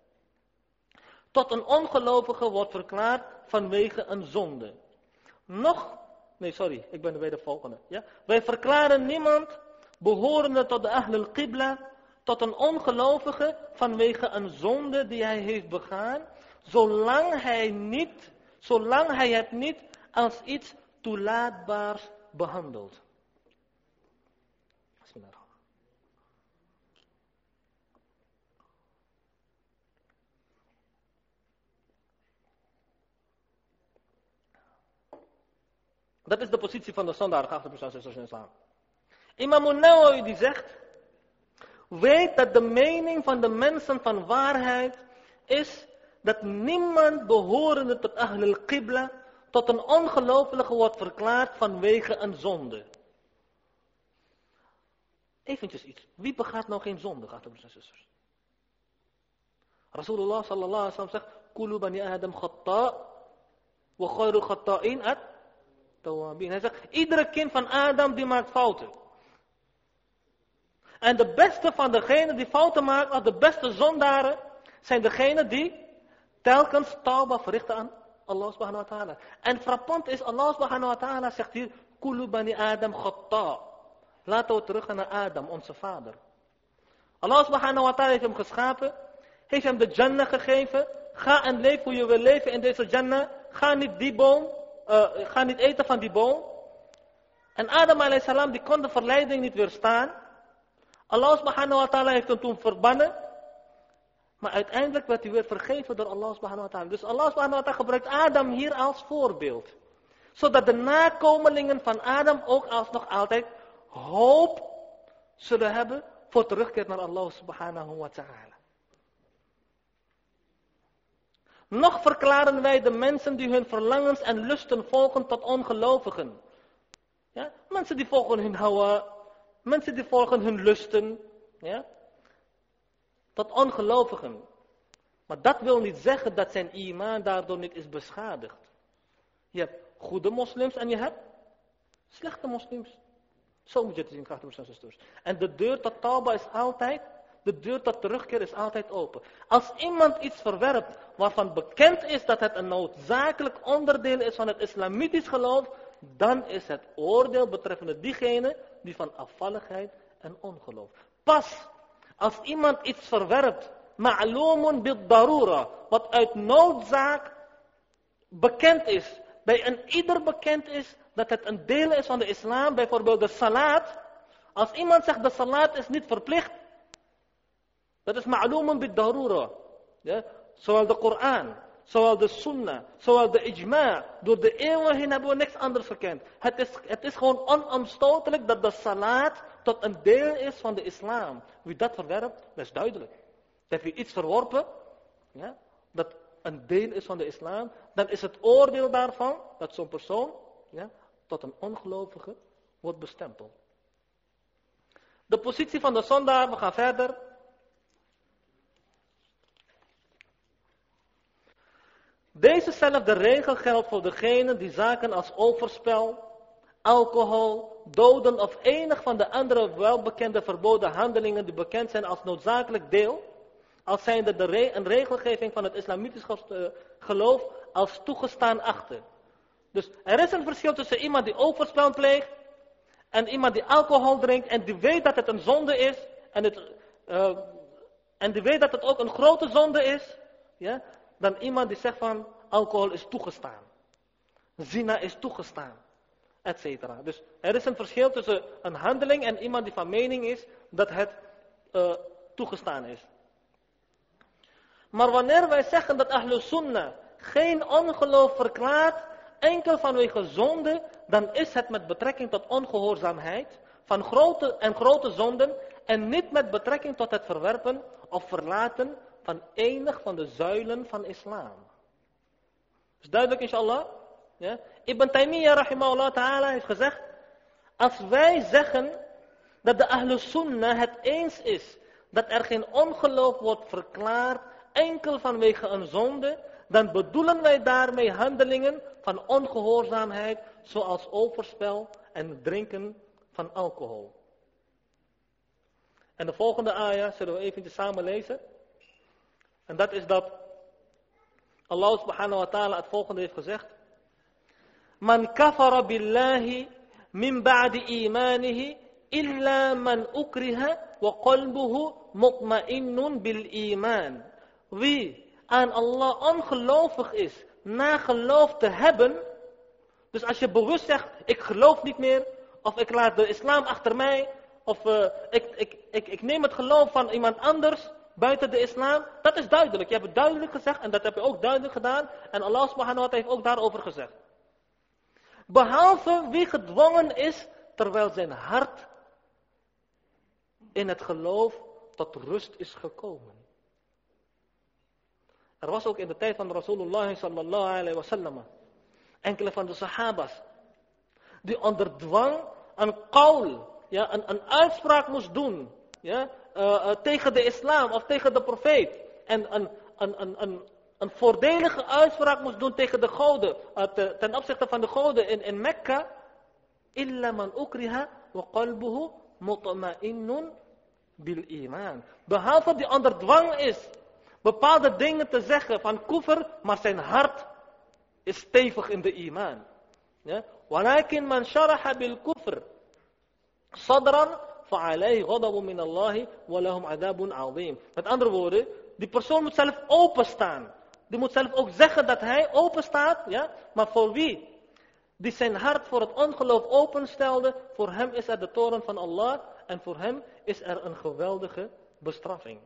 S1: Tot een ongelovige wordt verklaard vanwege een zonde. Nog, nee sorry, ik ben bij de volgende. Ja? Wij verklaren niemand behorende tot de Ahlul Qibla, tot een ongelovige vanwege een zonde die hij heeft begaan, zolang hij, niet, zolang hij het niet als iets toelaatbaars behandelt. Dat is de positie van de zondaar, geachte broers en zusters in islam. Imam al-Nawawi die zegt, weet dat de mening van de mensen van waarheid is dat niemand behorende tot Ahlul Qibla, tot een ongelovige wordt verklaard vanwege een zonde. Eventjes iets. Wie begaat nou geen zonde, geachte broers en zusters? Rasulullah sallallahu alaihi wasallam zegt, Kulu bani Adam khata' wa khairul khata'in at tawabin. Hij zegt, iedere kind van Adam die maakt fouten. En de beste van degenen die fouten maken, of de beste zondaren, zijn degenen die telkens tawbah verrichten aan Allah subhanahu wa ta'ala. En frappant is, Allah subhanahu wa ta'ala zegt hier, Kulu bani Adam khata'. Laten we teruggaan naar Adam, onze vader. Allah subhanahu wa ta'ala heeft hem geschapen, heeft hem de Jannah gegeven. Ga en leef hoe je wil leven in deze Jannah. Ga niet die boom, uh, ga niet eten van die boom. En Adam alayhi salam, die kon de verleiding niet weerstaan. Allah subhanahu wa ta'ala heeft hem toen verbannen. Maar uiteindelijk werd hij weer vergeven door Allah subhanahu wa ta'ala. Dus Allah subhanahu wa ta'ala gebruikt Adam hier als voorbeeld. Zodat de nakomelingen van Adam ook alsnog altijd hoop zullen hebben voor terugkeer naar Allah subhanahu wa ta'ala. Nog verklaren wij de mensen die hun verlangens en lusten volgen tot ongelovigen. Ja? Mensen die volgen hun hawa, mensen die volgen hun lusten, ja? Tot ongelovigen. Maar dat wil niet zeggen dat zijn iman daardoor niet is beschadigd. Je hebt goede moslims en je hebt slechte moslims. Zo moet je het zien, broers en zusters. En de deur tot tauba is altijd, de deur tot terugkeer is altijd open. Als iemand iets verwerpt waarvan bekend is dat het een noodzakelijk onderdeel is van het islamitisch geloof, dan is het oordeel betreffende diegene die van afvalligheid en ongeloof. Pas als iemand iets verwerpt, ma'lumun bid darura, wat uit noodzaak bekend is, bij een ieder bekend is dat het een deel is van de islam, bijvoorbeeld de salat. Als iemand zegt de salat is niet verplicht, dat is ma'lumun bid darura. Ja? Zowel de Koran, zowel de sunnah, zowel de ijma', door de eeuwen heen hebben we niks anders gekend. Het is, het is gewoon onomstotelijk dat de salat tot een deel is van de islam. Wie dat verwerpt, dat is duidelijk. Heb je iets verworpen, ja, dat een deel is van de islam, dan is het oordeel daarvan dat zo'n persoon, ja, tot een ongelovige wordt bestempeld. De positie van de zondaar, we gaan verder. Dezezelfde regel geldt voor degenen die zaken als overspel, alcohol, doden of enig van de andere welbekende verboden handelingen die bekend zijn als noodzakelijk deel, als zijnde de re- een regelgeving van het islamitisch geloof als toegestaan achten. Dus er is een verschil tussen iemand die overspel pleegt en iemand die alcohol drinkt en die weet dat het een zonde is en, het, uh, en die weet dat het ook een grote zonde is, ja, dan iemand die zegt van alcohol is toegestaan, zina is toegestaan, et cetera. Dus er is een verschil tussen een handeling en iemand die van mening is dat het uh, toegestaan is. Maar wanneer wij zeggen dat Ahlus Sunnah geen ongeloof verklaart, enkel vanwege zonde, dan is het met betrekking tot ongehoorzaamheid van grote en grote zonden en niet met betrekking tot het verwerpen of verlaten van enig van de zuilen van islam. Is duidelijk inshallah? Ja? Ibn Taymiyyah rahimahullah ta'ala heeft gezegd, als wij zeggen dat de Ahlus Sunnah het eens is dat er geen ongeloof wordt verklaard enkel vanwege een zonde, dan bedoelen wij daarmee handelingen van ongehoorzaamheid, zoals overspel en het drinken van alcohol. En de volgende ayah zullen we even samen lezen. En dat is dat Allah subhanahu wa ta'ala het volgende heeft gezegd. Man kafara billahi min ba'di imanihi illa man ukriha wa qalbuhu mutma'innun bil iman. Wie aan Allah ongelovig is, na geloof te hebben. Dus als je bewust zegt, ik geloof niet meer, of ik laat de islam achter mij, of uh, ik, ik, ik, ik neem het geloof van iemand anders buiten de islam, dat is duidelijk. Je hebt het duidelijk gezegd en dat heb je ook duidelijk gedaan. En Allah subhanahu wa ta'ala heeft ook daarover gezegd. Behalve wie gedwongen is, terwijl zijn hart in het geloof tot rust is gekomen. Er was ook in de tijd van Rasulullah sallallahu alayhi wa sallam enkele van de sahabas die onder dwang een qawl, ja, een, een uitspraak moest doen, ja, uh, uh, tegen de islam of tegen de profeet. En een, een, een, een, een voordelige uitspraak moest doen tegen de goden, uh, te, ten opzichte van de goden in, in Mekka. Illa man ukriha wa qalbuhu mutma'innun bil iman. Behalve die onder dwang is bepaalde dingen te zeggen van kufr, maar zijn hart is stevig in de iman. Ja? Walakin man sharaha bil kufr sadran fa'alayhi ghadabun min Allahi wa lahum adabun azim. Met andere woorden, die persoon moet zelf openstaan. Die moet zelf ook zeggen dat hij open staat, ja? Maar voor wie? Die zijn hart voor het ongeloof openstelde, voor hem is er de toorn van Allah en voor hem is er een geweldige bestraffing.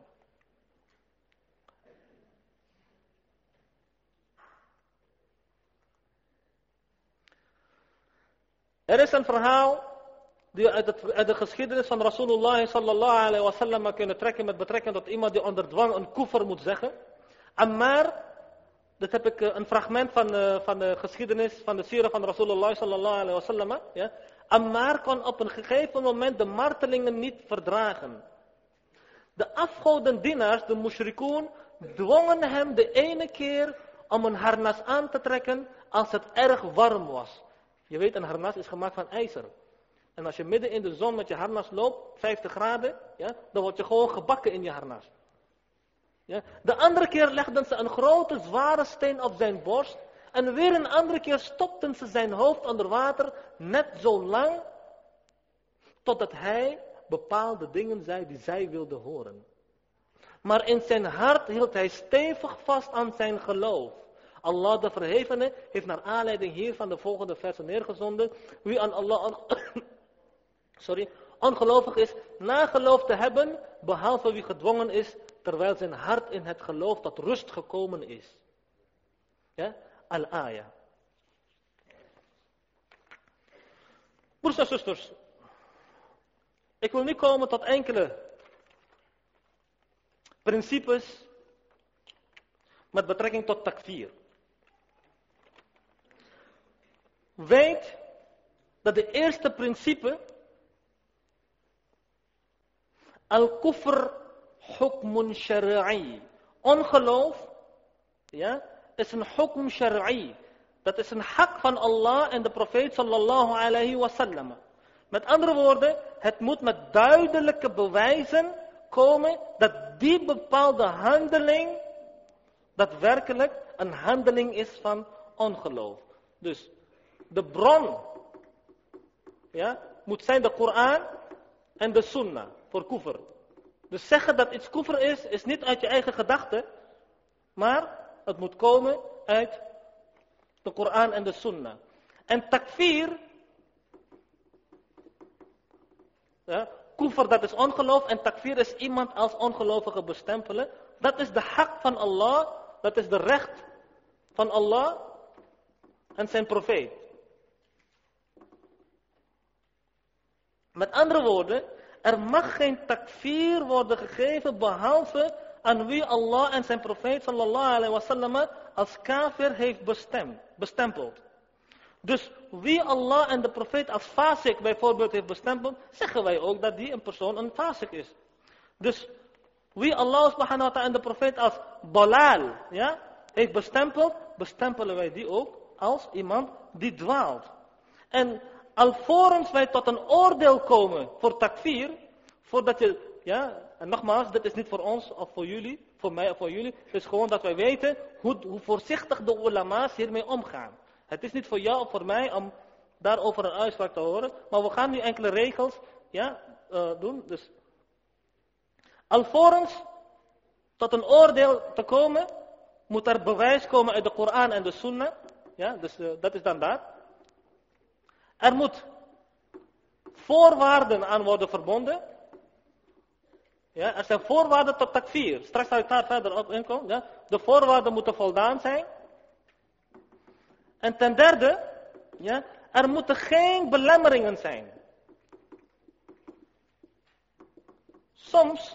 S1: Er is een verhaal die we uit, het, uit de geschiedenis van Rasulullah sallallahu alayhi wa sallam kunnen trekken met betrekking tot iemand die onder dwang een kufr moet zeggen. Ammar, dat heb ik een fragment van, uh, van de geschiedenis van de sira van Rasulullah sallallahu alayhi wa sallam. Ja. Ammar kon op een gegeven moment de martelingen niet verdragen. De afgodendienaars, de mushrikoen, dwongen hem de ene keer om een harnas aan te trekken als het erg warm was. Je weet, een harnas is gemaakt van ijzer. En als je midden in de zon met je harnas loopt, vijftig graden, ja, dan word je gewoon gebakken in je harnas. Ja. De andere keer legden ze een grote zware steen op zijn borst. En weer een andere keer stopten ze zijn hoofd onder water, net zo lang, totdat hij bepaalde dingen zei die zij wilden horen. Maar in zijn hart hield hij stevig vast aan zijn geloof. Allah de Verhevene heeft naar aanleiding hiervan de volgende versen neergezonden. Wie aan Allah on... Sorry, ongelovig is, na geloof te hebben, behalve wie gedwongen is, terwijl zijn hart in het geloof tot rust gekomen is. Ja, al-ayah. Broers en zusters, Ik wil nu komen tot enkele principes met betrekking tot takfir. Weet dat de eerste principe al-kufr hukmun shari'i. Ongeloof, ja, is een hukm shari'i. Dat is een hak van Allah en de profeet sallallahu alayhi wa sallam. Met andere woorden, het moet met duidelijke bewijzen komen dat die bepaalde handeling daadwerkelijk een handeling is van ongeloof. Dus de bron, ja, moet zijn de Koran en de Sunnah voor kufr. Dus zeggen dat iets kufr is, is niet uit je eigen gedachten, maar het moet komen uit de Koran en de Sunnah. En takfir, ja, kufr dat is ongeloof en takfir is iemand als ongelovige bestempelen. Dat is de hak van Allah, dat is de recht van Allah en zijn profeet. Met andere woorden, er mag geen takfir worden gegeven behalve aan wie Allah en zijn profeet sallallahu alaihi wasallam als kafir heeft bestemd, bestempeld. Dus wie Allah en de profeet als fasik bijvoorbeeld heeft bestempeld, zeggen wij ook dat die een persoon een fasik is. Dus wie Allah subhanahu wa ta'ala en de profeet als balal, ja, heeft bestempeld, bestempelen wij die ook als iemand die dwaalt. En alvorens wij tot een oordeel komen voor takfir, voordat je, ja, en nogmaals, dit is niet voor ons of voor jullie, voor mij of voor jullie, het is gewoon dat wij weten hoe, hoe voorzichtig de ulama's hiermee omgaan. Het is niet voor jou of voor mij om daarover een uitspraak te horen, maar we gaan nu enkele regels, ja, uh, doen. Dus alvorens tot een oordeel te komen, moet er bewijs komen uit de Koran en de Sunnah. Ja, dus uh, dat is dan dat. Er moet voorwaarden aan worden verbonden. Ja, er zijn voorwaarden tot takfir. Straks zal ik daar verder op inkomen. Ja. De voorwaarden moeten voldaan zijn. En ten derde, ja, er moeten geen belemmeringen zijn. Soms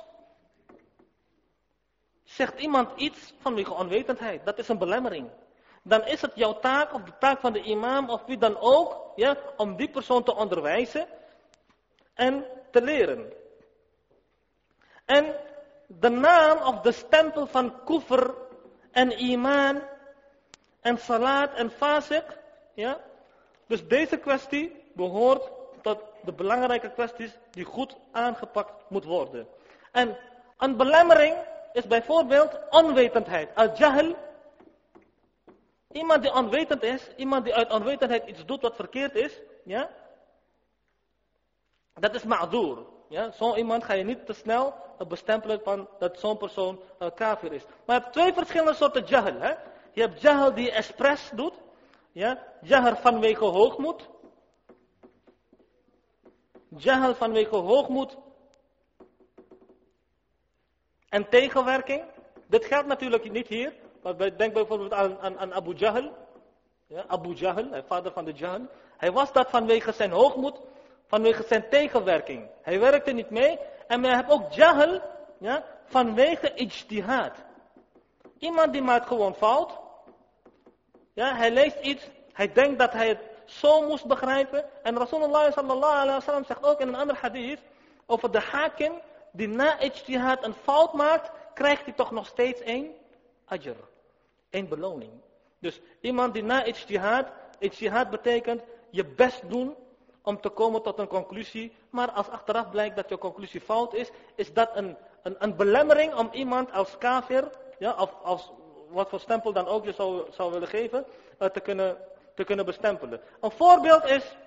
S1: zegt iemand iets vanwege onwetendheid. Dat is een belemmering. Dan is het jouw taak of de taak van de imam of wie dan ook, ja, om die persoon te onderwijzen en te leren. En de naam of de stempel van kufr en iman en salat en fasik, ja, dus deze kwestie behoort tot de belangrijke kwesties die goed aangepakt moet worden. En een belemmering is bijvoorbeeld onwetendheid, al-jahl. Iemand die onwetend is, iemand die uit onwetendheid iets doet wat verkeerd is, ja, dat is ma'door. Ja, zo'n iemand ga je niet te snel bestempelen van dat zo'n persoon uh, kafir is. Maar je hebt twee verschillende soorten jahl. Hè? Je hebt jahl die je expres doet. Ja? Jahl vanwege hoogmoed. Jahl vanwege hoogmoed en tegenwerking. Dit geldt natuurlijk niet hier. Maar denk bijvoorbeeld aan, aan, aan Abu Jahl. Ja, Abu Jahl, hij vader van de Jahl. Hij was dat vanwege zijn hoogmoed, vanwege zijn tegenwerking. Hij werkte niet mee. En je hebt ook Jahl, ja, vanwege ijtihad. Iemand die maakt gewoon fout. Ja, hij leest iets, hij denkt dat hij het zo moest begrijpen. En Rasulullah sallallahu alaihi wasallam zegt ook in een ander hadith over de hakim die na ijtihad een fout maakt, krijgt hij toch nog steeds één ajr. Een beloning. Dus iemand die na ijtihad, ijtihad betekent je best doen om te komen tot een conclusie, maar als achteraf blijkt dat je conclusie fout is, is dat een, een, een belemmering om iemand als kafir, ja, of als wat voor stempel dan ook je zou, zou willen geven, uh, te, kunnen, te kunnen bestempelen. Een voorbeeld is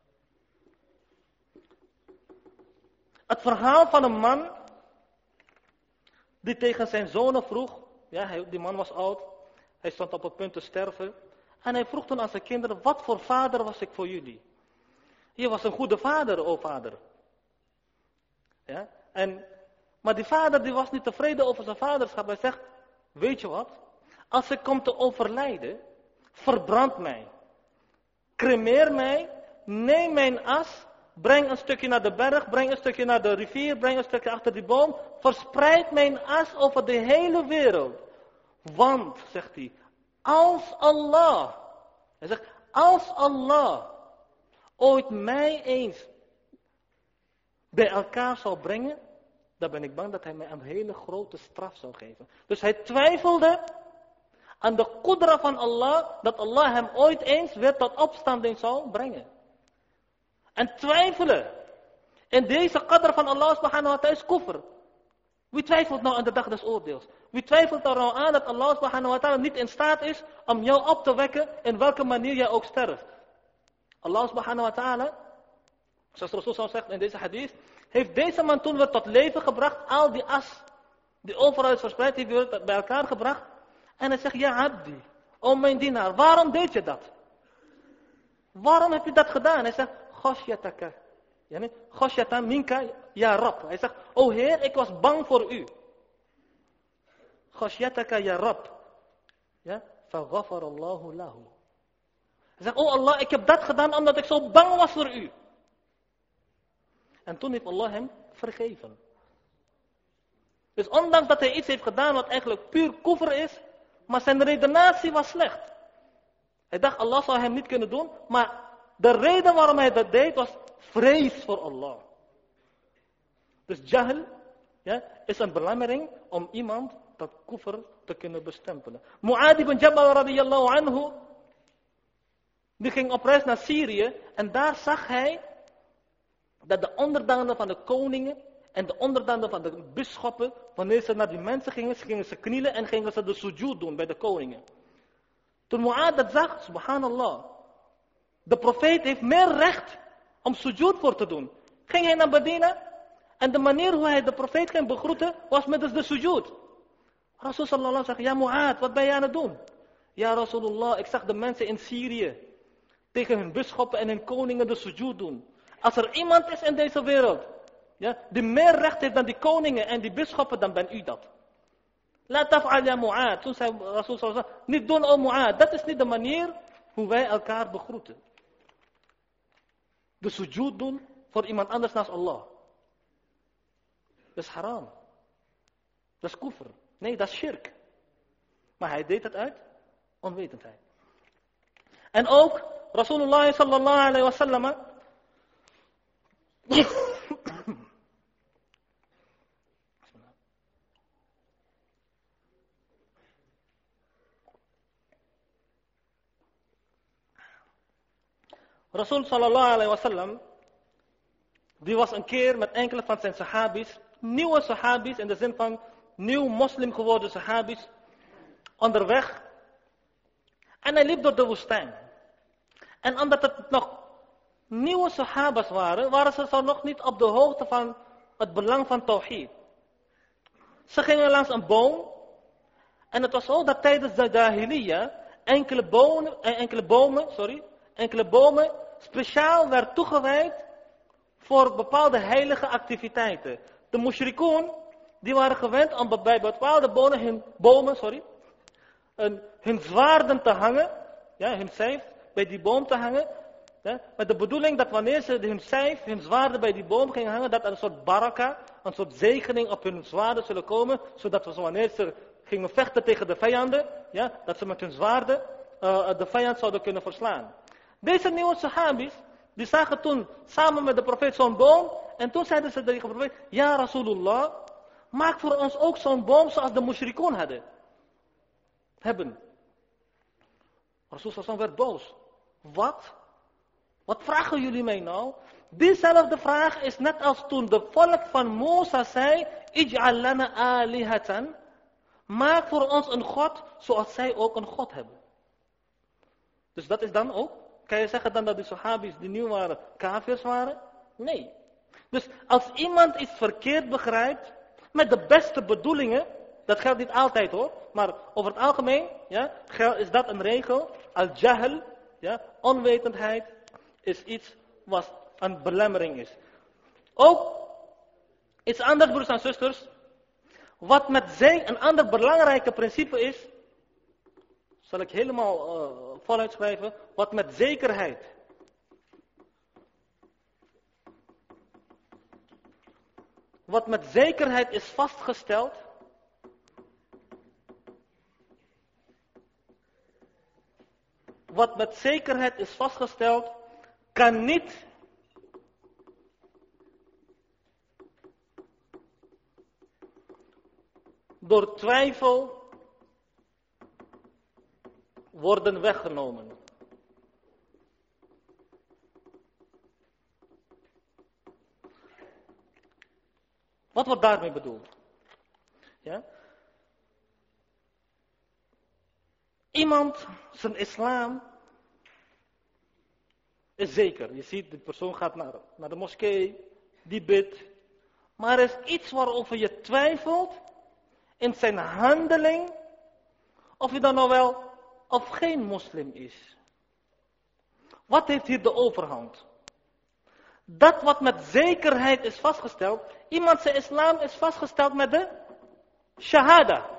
S1: het verhaal van een man die tegen zijn zonen vroeg, ja, hij, die man was oud, hij stond op het punt te sterven, en hij vroeg toen aan zijn kinderen, wat voor vader was ik voor jullie? Je was een goede vader, o vader. Ja? En, maar die vader die was niet tevreden over zijn vaderschap. Hij zegt, weet je wat? Als ik kom te overlijden, verbrand mij. Cremeer mij, neem mijn as, Breng een stukje naar de berg, breng een stukje naar de rivier, breng een stukje achter die boom. Verspreid mijn as over de hele wereld. Want, zegt hij, als Allah, hij zegt, als Allah ooit mij eens bij elkaar zou brengen, dan ben ik bang dat hij mij een hele grote straf zou geven. Dus hij twijfelde aan de qudra van Allah, dat Allah hem ooit eens weer tot opstanding zou brengen. En twijfelen in deze qadr van Allah subhanahu wa ta'ala is kufr. Wie twijfelt nou aan de dag des oordeels? Wie twijfelt er nou aan dat Allah subhanahu wa ta'ala niet in staat is om jou op te wekken in welke manier jij ook sterft? Allah subhanahu wa ta'ala, zoals Rasul zegt in deze hadith, heeft deze man toen weer tot leven gebracht, al die as die overal is verspreid, heeft weer bij elkaar gebracht. En hij zegt, ja abdi, o mijn dienaar, waarom deed je dat? Waarom heb je dat gedaan? Hij zegt, khashyataka. Yani, khashyata minka ya Rab. Hij zegt, o Heer, ik was bang voor u. Khashyataka ya Rab. Ja, faghafarallahu lahu. Hij zegt, oh Allah, ik heb dat gedaan omdat ik zo bang was voor u. En toen heeft Allah hem vergeven. Dus ondanks dat hij iets heeft gedaan wat eigenlijk puur kufr is, maar zijn redenatie was slecht. Hij dacht, Allah zou hem niet kunnen doen, maar de reden waarom hij dat deed was vrees voor Allah. Dus jahl, ja, is een belemmering om iemand tot kufr te kunnen bestempelen. Mu'adh ibn Jabal radiyallahu anhu, die ging op reis naar Syrië en daar zag hij dat de onderdanen van de koningen en de onderdanen van de bisschoppen, wanneer ze naar die mensen gingen, gingen ze knielen en gingen ze de sujud doen bij de koningen. Toen Mu'adh dat zag, subhanallah, de profeet heeft meer recht om sujud voor te doen. Ging hij naar Medina en de manier hoe hij de profeet ging begroeten was met de sujud. Rasul sallallahu zegt, ja Mu'adh, wat ben je aan het doen? Ja Rasulullah, ik zag de mensen in Syrië tegen hun bisschoppen en hun koningen de sujud doen. Als er iemand is in deze wereld, ja, die meer recht heeft dan die koningen en die bisschoppen, dan ben u dat. La taf'al ya Mu'adh. Toen zei Rasul sallallahu alaihi wasallam, niet doen o Mu'adh. Dat is niet de manier hoe wij elkaar begroeten. De sujud doen voor iemand anders naast Allah. Dat is haram. Dat is kufr. Nee, dat is shirk. Maar hij deed het uit onwetendheid. En ook Rasulullah sallallahu alaihi wasallam Rasul sallallahu alaihi wasallam, die was een keer met enkele van zijn sahabis, nieuwe sahabis, in de zin van nieuw moslim geworden sahabis, onderweg. En hij liep door de woestijn. En omdat het nog nieuwe sahabas waren, waren ze zo nog niet op de hoogte van het belang van tawhid. Ze gingen langs een boom. En het was zo dat tijdens de Jahiliya enkele bomen, enkele bomen, sorry, enkele bomen speciaal werd toegewijd voor bepaalde heilige activiteiten. De mushrikoon, die waren gewend om bij bepaalde bomen hun, bomen, sorry, hun, hun zwaarden te hangen, ja, hun sijf bij die boom te hangen, ja, met de bedoeling dat wanneer ze hun sijf, hun zwaarden bij die boom gingen hangen, dat er een soort baraka, een soort zegening op hun zwaarden zullen komen, zodat ze wanneer ze gingen vechten tegen de vijanden, ja, dat ze met hun zwaarden uh, de vijand zouden kunnen verslaan. Deze nieuwe sahabis, die zagen toen samen met de profeet zo'n boom. En toen zeiden ze tegen de profeet, ja Rasulullah, maak voor ons ook zo'n boom zoals de mushrikoon hadden. Hebben. Rasul sallallahu werd boos. Wat? Wat vragen jullie mij nou? Diezelfde vraag is net als toen de volk van Mozes zei, Ij'al lana alihatan. Maak voor ons een God zoals zij ook een God hebben. Dus dat is dan ook. Kan je zeggen dan dat de sahabis die nieuw waren, kafirs waren? Nee. Dus als iemand iets verkeerd begrijpt, met de beste bedoelingen, dat geldt niet altijd hoor, maar over het algemeen, ja, is dat een regel. Al-jahl, ja, onwetendheid, is iets wat een belemmering is. Ook iets anders, broers en zusters, wat met zij een ander belangrijk principe is, zal ik helemaal uh, voluit schrijven, wat met zekerheid wat met zekerheid is vastgesteld, wat met zekerheid is vastgesteld, kan niet door twijfel worden weggenomen. Wat wordt daarmee bedoeld? Ja? Iemand, zijn islam, is zeker. Je ziet, die persoon gaat naar, naar de moskee, die bidt. Maar er is iets waarover je twijfelt in zijn handeling, of hij dan nou wel of geen moslim is. Wat heeft hier de overhand? Dat wat met zekerheid is vastgesteld, iemand zijn islam is vastgesteld met de shahada.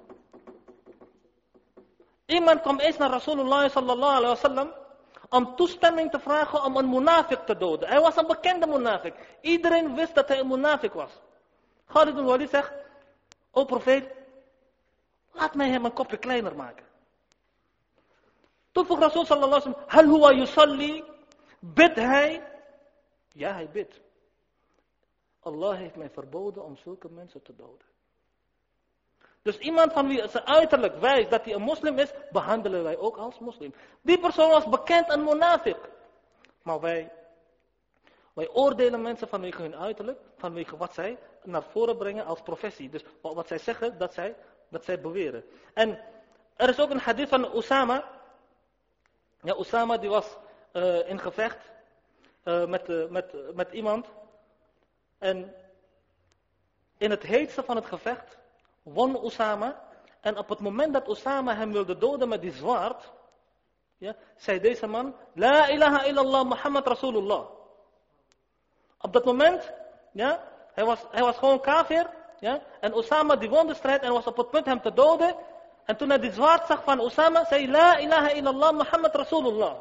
S1: Iemand kwam eens naar Rasulullah sallallahu alaihi wasallam om toestemming te vragen om een munafik te doden. Hij was een bekende munafik. Iedereen wist dat hij een munafik was. Khalid bin Walid zegt, o profeet, laat mij hem een kopje kleiner maken. Toen vroeg Rasul sallallahu alaihi wasallam, hal huwa yusalli? Bidt hij? Ja, hij bidt. Allah heeft mij verboden om zulke mensen te doden. Dus iemand van wie zijn uiterlijk wijst dat hij een moslim is, behandelen wij ook als moslim. Die persoon was bekend een munafik. Maar wij, wij oordelen mensen vanwege hun uiterlijk, vanwege wat zij naar voren brengen als professie. Dus wat zij zeggen, dat zij, dat zij beweren. En er is ook een hadith van Usama. Ja, Usama die was uh, in gevecht uh, met, uh, met, met iemand. En in het heetste van het gevecht won Usama. En op het moment dat Usama hem wilde doden met die zwaard, ja, zei deze man, La ilaha illallah Muhammad Rasulullah. Op dat moment, ja, hij was, hij was gewoon kafir, ja, en Usama die won de strijd en was op het punt hem te doden. En toen hij die zwaard zag van Usama, zei La ilaha illallah Muhammad Rasulullah.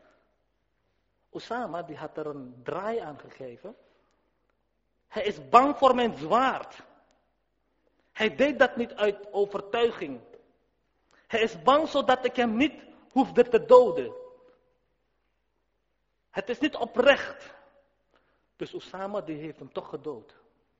S1: Usama die had er een draai aan gegeven. Hij is bang voor mijn zwaard. Hij deed dat niet uit overtuiging. Hij is bang zodat ik hem niet hoefde te doden. Het is niet oprecht. Dus Usama die heeft hem toch gedood.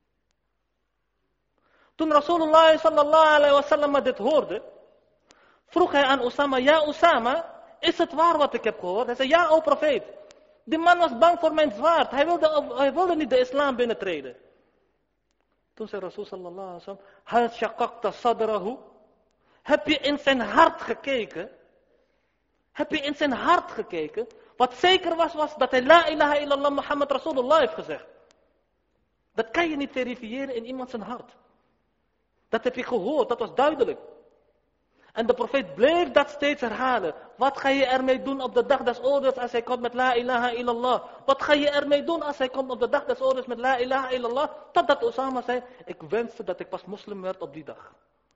S1: Toen Rasulullah sallallahu alaihi wasallam dit hoorde, vroeg hij aan Usama, ja Usama, is het waar wat ik heb gehoord? Hij zei, ja o profeet. Die man was bang voor mijn zwaard. Hij wilde, hij wilde niet de islam binnentreden. Toen zei Rasul sallallahu alaihi wasallam, hal shaqaqta sadrahu? Heb je in zijn hart gekeken? Heb je in zijn hart gekeken? Wat zeker was, was dat hij la ilaha illallah Muhammad Rasulullah heeft gezegd. Dat kan je niet verifiëren in iemand zijn hart. Dat heb je gehoord, dat was duidelijk. En de profeet bleef dat steeds herhalen. Wat ga je ermee doen op de dag des oordeels als hij komt met la ilaha illallah? Wat ga je ermee doen als hij komt op de dag des oordeels met la ilaha illallah? Totdat Osama zei, ik wenste dat ik pas moslim werd op die dag.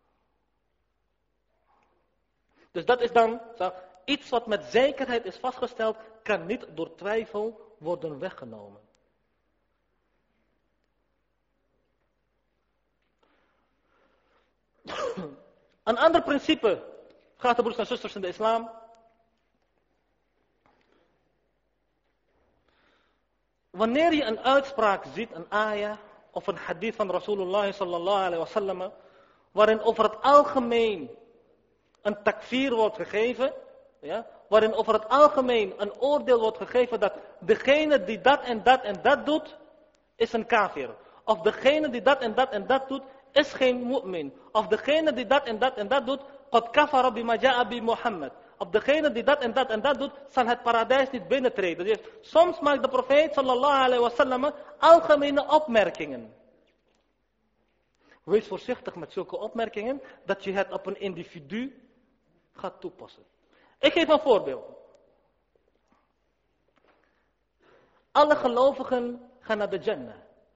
S1: Dus dat is dan zo, iets wat met zekerheid is vastgesteld, kan niet door twijfel worden weggenomen. Een ander principe, gaat de broers en zusters in de islam. Wanneer je een uitspraak ziet, een ayah of een hadith van Rasulullah sallallahu alaihi wasallam, waarin over het algemeen een takfir wordt gegeven, ja, waarin over het algemeen een oordeel wordt gegeven dat degene die dat en dat en dat doet, is een kafir. Of degene die dat en dat en dat doet, is geen mu'min. Of degene die dat en dat en dat doet, qad kafara bima ja'a bi Muhammad. Of degene die dat en dat en dat doet, zal het paradijs niet binnentreden. Dus soms maakt de profeet sallallahu alaihi wasallam algemene opmerkingen. Wees voorzichtig met zulke opmerkingen, dat je het op een individu gaat toepassen. Ik geef een voorbeeld. Alle gelovigen gaan naar de Jannah.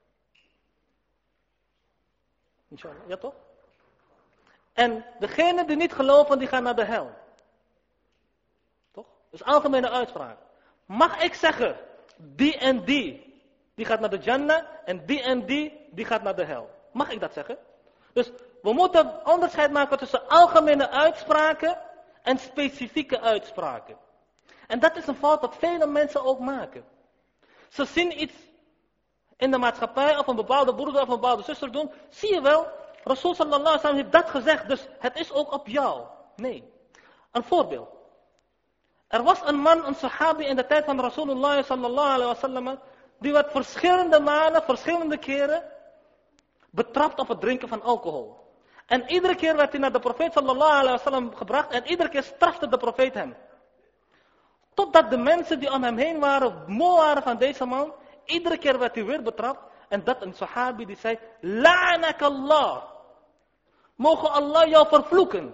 S1: Inshallah, ja toch? En degenen die niet geloven, die gaan naar de hel. Toch? Dat is algemene uitspraak. Mag ik zeggen, die en die, die gaat naar de Jannah en die en die, die gaat naar de hel. Mag ik dat zeggen? Dus we moeten onderscheid maken tussen algemene uitspraken en specifieke uitspraken. En dat is een fout dat vele mensen ook maken. Ze zien iets in de maatschappij of een bepaalde broeder of een bepaalde zuster doen. Zie je wel, Rasul sallallahu alaihi wasallam heeft dat gezegd, dus het is ook op jou. Nee. Een voorbeeld. Er was een man, een sahabi in de tijd van Rasulullah sallallahu alaihi wasallam, die werd verschillende malen, verschillende keren betrapt op het drinken van alcohol. En iedere keer werd hij naar de profeet sallallahu alaihi wasallam gebracht en iedere keer strafte de profeet hem. Totdat de mensen die om hem heen waren, moe waren van deze man, iedere keer werd hij weer betrapt. En dat een sahabi die zei, la'anakallah. Mogen Allah jou vervloeken.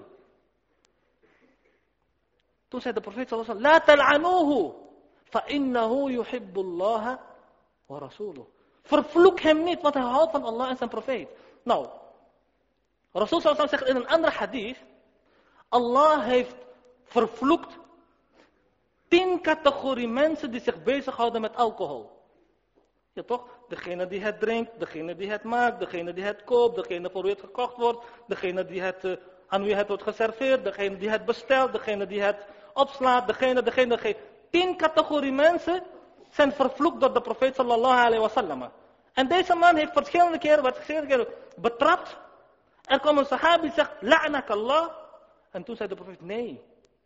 S1: Toen zei de profeet sallallahu alaihi wasallam, la tal'anuhu, fa innahu yuhibbullaha wa rasuluh. Vervloek hem niet, want hij houdt van Allah en zijn profeet. Nou, Rasul sallallahu alaihi wasallam zegt in een andere hadith, Allah heeft vervloekt tien categorie mensen die zich bezighouden met alcohol. Ja toch? Degene die het drinkt, degene die het maakt, degene die het koopt, degene voor wie het gekocht wordt, degene die het, uh, aan wie het wordt geserveerd, degene die het bestelt, degene die het opslaat, degene, degene, degene. Tien categorie mensen zijn vervloekt door de profeet sallallahu alaihi wasallam. En deze man heeft verschillende keren, werd verschillende keren betrapt. Er kwam een sahabi die zegt, la'anakallah. En toen zei de profeet, nee.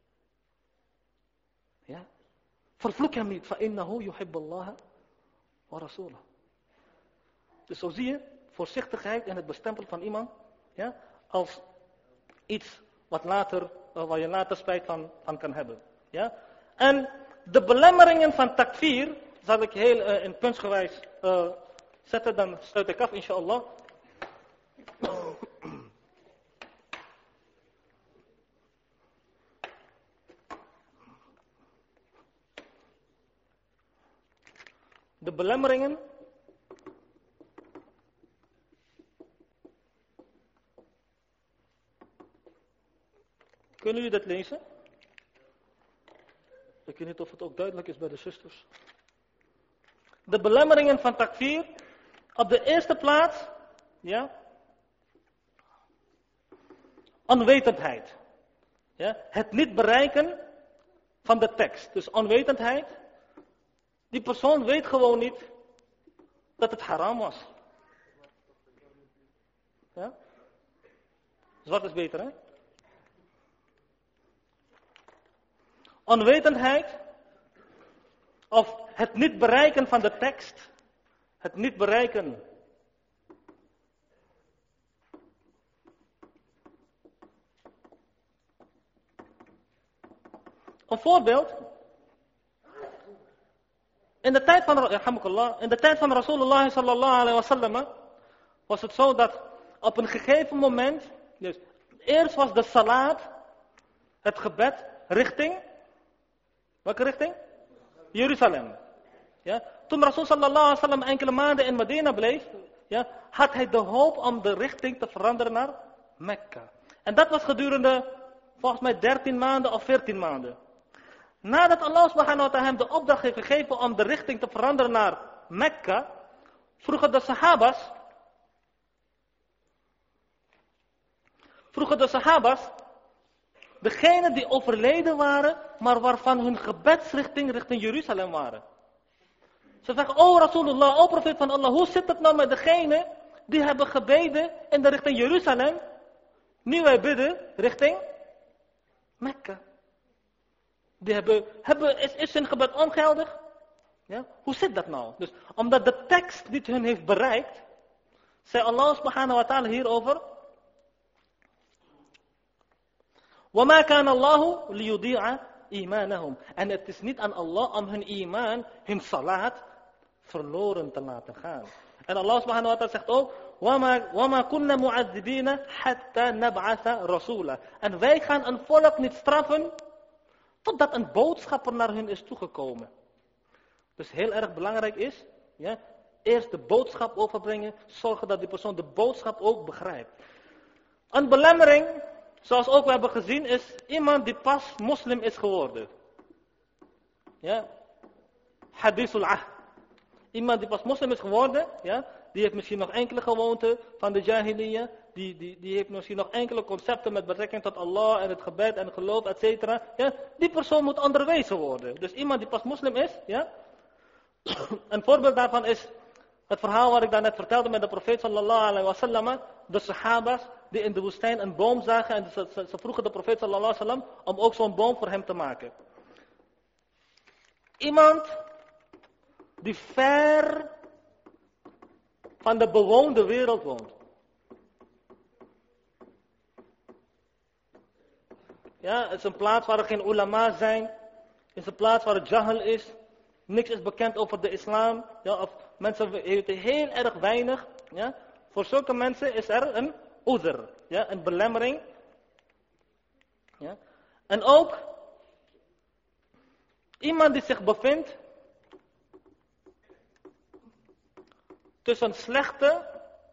S1: Ja. Vervloek hem niet, fa innahu yuhibbullaha wa rasulah. Dus zo zie je, voorzichtigheid in het bestempelen van iemand, ja, als iets wat later, waar je later spijt van, van kan hebben. Ja. En de belemmeringen van takfir, zal ik heel uh, in puntsgewijs uh, zetten, dan sluit ik af, inshallah. De belemmeringen kunnen jullie dat lezen? Ik weet niet of het ook duidelijk is bij de zusters. De belemmeringen van takfir. Op de eerste plaats, ja, onwetendheid. Ja, het niet bereiken van de tekst. Dus onwetendheid. Die persoon weet gewoon niet dat het haram was. Ja? Zwart is beter, hè? Onwetendheid. Of het niet bereiken van de tekst. Het niet bereiken. Een voorbeeld. In de tijd van, in de tijd van Rasulullah sallallahu alaihi wasallam was het zo dat op een gegeven moment, dus eerst was de salaat, het gebed, richting, welke richting? Jeruzalem. Ja? Toen Rasul sallallahu alaihi wasallam enkele maanden in Medina bleef, ja, had hij de hoop om de richting te veranderen naar Mekka. En dat was gedurende, volgens mij dertien maanden of veertien maanden. Nadat Allah subhanahu wa ta'ala hem de opdracht heeft gegeven om de richting te veranderen naar Mekka, vroegen de sahabas, vroegen de sahabas, degenen die overleden waren, maar waarvan hun gebedsrichting richting Jeruzalem waren. Ze zeggen, oh Rasulullah, oh profeet van Allah, hoe zit het nou met degenen die hebben gebeden in de richting Jeruzalem, nu wij bidden richting Mekka. Die hebben, hebben, is, is hun gebed ongeldig? Ja? Hoe zit dat nou? Dus omdat de tekst niet hun heeft bereikt, zei Allah subhanahu wa ta'ala hierover, وَمَا كَانَ اللَّهُ لِيُضِيعَ إِيمَانَهُمْ. En het is niet aan Allah om hun iman, hun salat, verloren te laten gaan. En Allah subhanahu wa ta'ala zegt ook, وَمَا كُنَّ مُعَذِّبِينَ حَتَّى نَبْعَثَ رَسُولًا. En wij gaan een volk niet straffen, totdat een boodschapper naar hun is toegekomen. Dus heel erg belangrijk is, ja, eerst de boodschap overbrengen, zorgen dat die persoon de boodschap ook begrijpt. Een belemmering, zoals ook we hebben gezien, is iemand die pas moslim is geworden. Ja, hadithul ahd. Iemand die pas moslim is geworden, ja, die heeft misschien nog enkele gewoonten van de jahiliyyah. Die, die, die heeft misschien nog enkele concepten met betrekking tot Allah en het gebed en het geloof, et cetera. Ja, die persoon moet onderwezen worden. Dus iemand die pas moslim is, ja. Een voorbeeld daarvan is het verhaal wat ik daarnet vertelde met de profeet sallallahu alaihi wasallam. De sahabas die in de woestijn een boom zagen en ze, ze, ze vroegen de profeet sallallahu alaihi wasallam om ook zo'n boom voor hem te maken. Iemand die ver van de bewoonde wereld woont. Ja, het is een plaats waar er geen ulama zijn. Het is een plaats waar het jahil is. Niks is bekend over de islam. Ja, of mensen weten heel erg weinig. Ja. Voor zulke mensen is er een oeder. Ja, een belemmering. Ja. En ook iemand die zich bevindt tussen slechte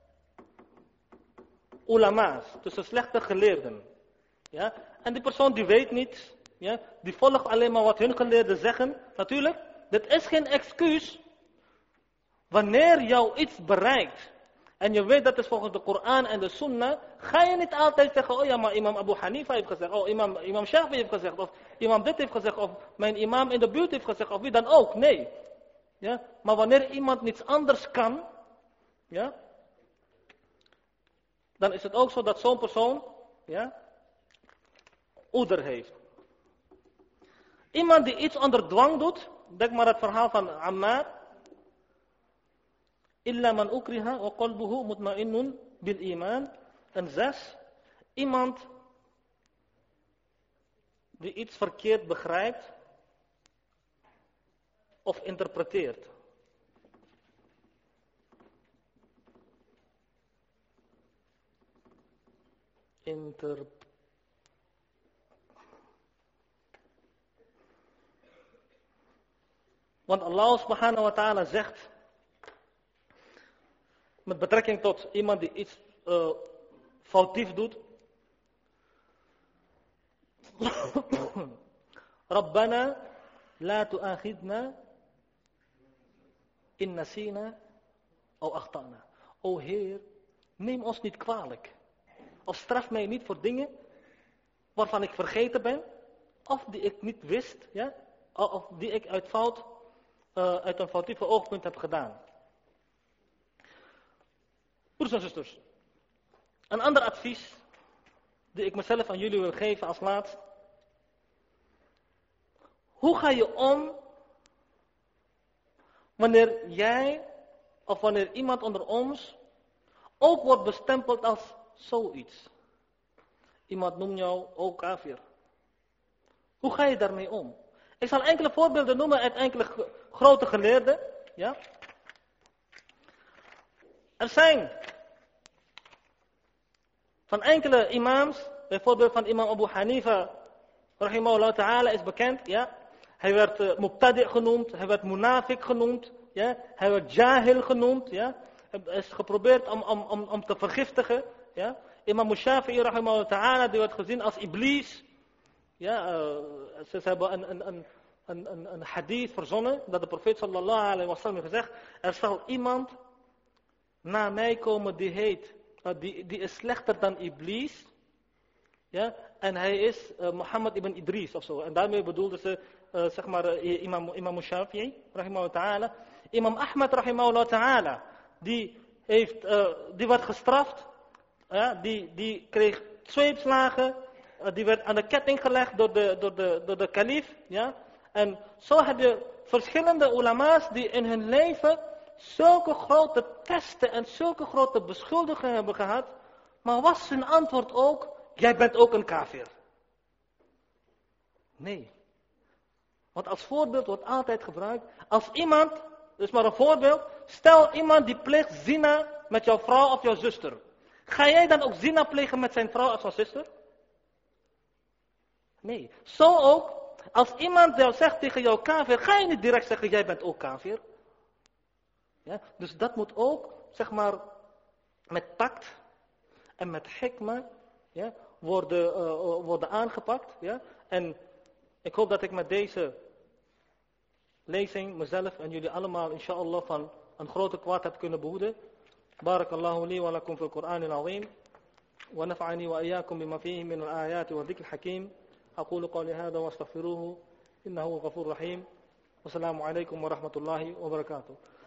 S1: ulama's. Tussen slechte geleerden. Ja. En die persoon die weet niets. Ja. Die volgt alleen maar wat hun geleerden zeggen. Natuurlijk. Dit is geen excuus. Wanneer jou iets bereikt. En je weet dat is volgens de Koran en de Sunnah. Ga je niet altijd zeggen. Oh ja, maar imam Abu Hanifa heeft gezegd. Oh imam, imam Shafi heeft gezegd. Of imam dit heeft gezegd. Of mijn imam in de buurt heeft gezegd. Of wie dan ook. Nee. Ja? Maar wanneer iemand niets anders kan. Ja, dan is het ook zo dat zo'n persoon. Ja, oeder heeft. Iemand die iets onder dwang doet. Denk maar het verhaal van Ammar. Illa man ukriha wa qalbuhu mutma'innun bil iman. En zes. Iemand die iets verkeerd begrijpt. Of interpreteert. Interpreteert. Want Allah subhanahu wa ta'ala zegt, met betrekking tot iemand die iets uh, foutief doet. Rabbana la tu'akhidna in nasina of akhtana. O Heer, neem ons niet kwalijk. Of straf mij niet voor dingen waarvan ik vergeten ben. Of die ik niet wist. Ja? Of die ik uit fout... Uh, uit een foutieve oogpunt heb gedaan. Broers en zusters. Een ander advies. Die ik mezelf aan jullie wil geven als laatst. Hoe ga je om. Wanneer jij. Of wanneer iemand onder ons. Ook wordt bestempeld als zoiets. Iemand noemt jou ook kafir. Hoe ga je daarmee om? Ik zal enkele voorbeelden noemen uit enkele grote geleerden. Ja? Er zijn van enkele imams, bijvoorbeeld van imam Abu Hanifa, rahimahullah ta'ala, is bekend. Ja? Hij werd uh, mubtadi' genoemd, hij werd munafik genoemd, ja? Hij werd jahil genoemd. Ja? Hij is geprobeerd om, om, om, om te vergiftigen. Ja? Imam Shafi'i, rahimahullah ta'ala, die werd gezien als iblis. Ja, uh, ze, ze hebben een, een, een, een, een hadith verzonnen, dat de profeet sallallahu alaihi wasallam heeft gezegd, er zal iemand na mij komen die heet, uh, die, die is slechter dan Iblis, ja, en hij is uh, Mohammed ibn Idris of zo. En daarmee bedoelden ze, uh, zeg maar, uh, imam, imam Shafi'i, rahimahullah ta'ala. Imam Ahmad, rahimahullah ta'ala, die, heeft, uh, die werd gestraft, ja, die, die kreeg zweepslagen. Die werd aan de ketting gelegd door de, door de, door de kalif. Ja? En zo heb je verschillende ulama's die in hun leven zulke grote testen en zulke grote beschuldigingen hebben gehad. Maar was hun antwoord ook, jij bent ook een kafir? Nee. Want als voorbeeld wordt altijd gebruikt. Als iemand, dus maar een voorbeeld. Stel iemand die pleegt zina met jouw vrouw of jouw zuster. Ga jij dan ook zina plegen met zijn vrouw of zijn zuster? Nee. Zo ook, als iemand jou zegt tegen jou kafir, ga je niet direct zeggen, jij bent ook kafir. Ja? Dus dat moet ook, zeg maar, met tact en met hikma, ja, worden, uh, worden aangepakt. Ja? En ik hoop dat ik met deze lezing mezelf en jullie allemaal inshallah van een grote kwaad heb kunnen behoeden. Barakallahu li wa lakum fil Qur'an al-azim. Wa nafa'ani wa iyyakum bima fihi min al-ayati wa dhikr al-hakim. Aqulu qawli hadha wa astaghfiruhu innahu ghafurur rahim. Wassalamu alaikum wa rahmatullahi wa barakatuh.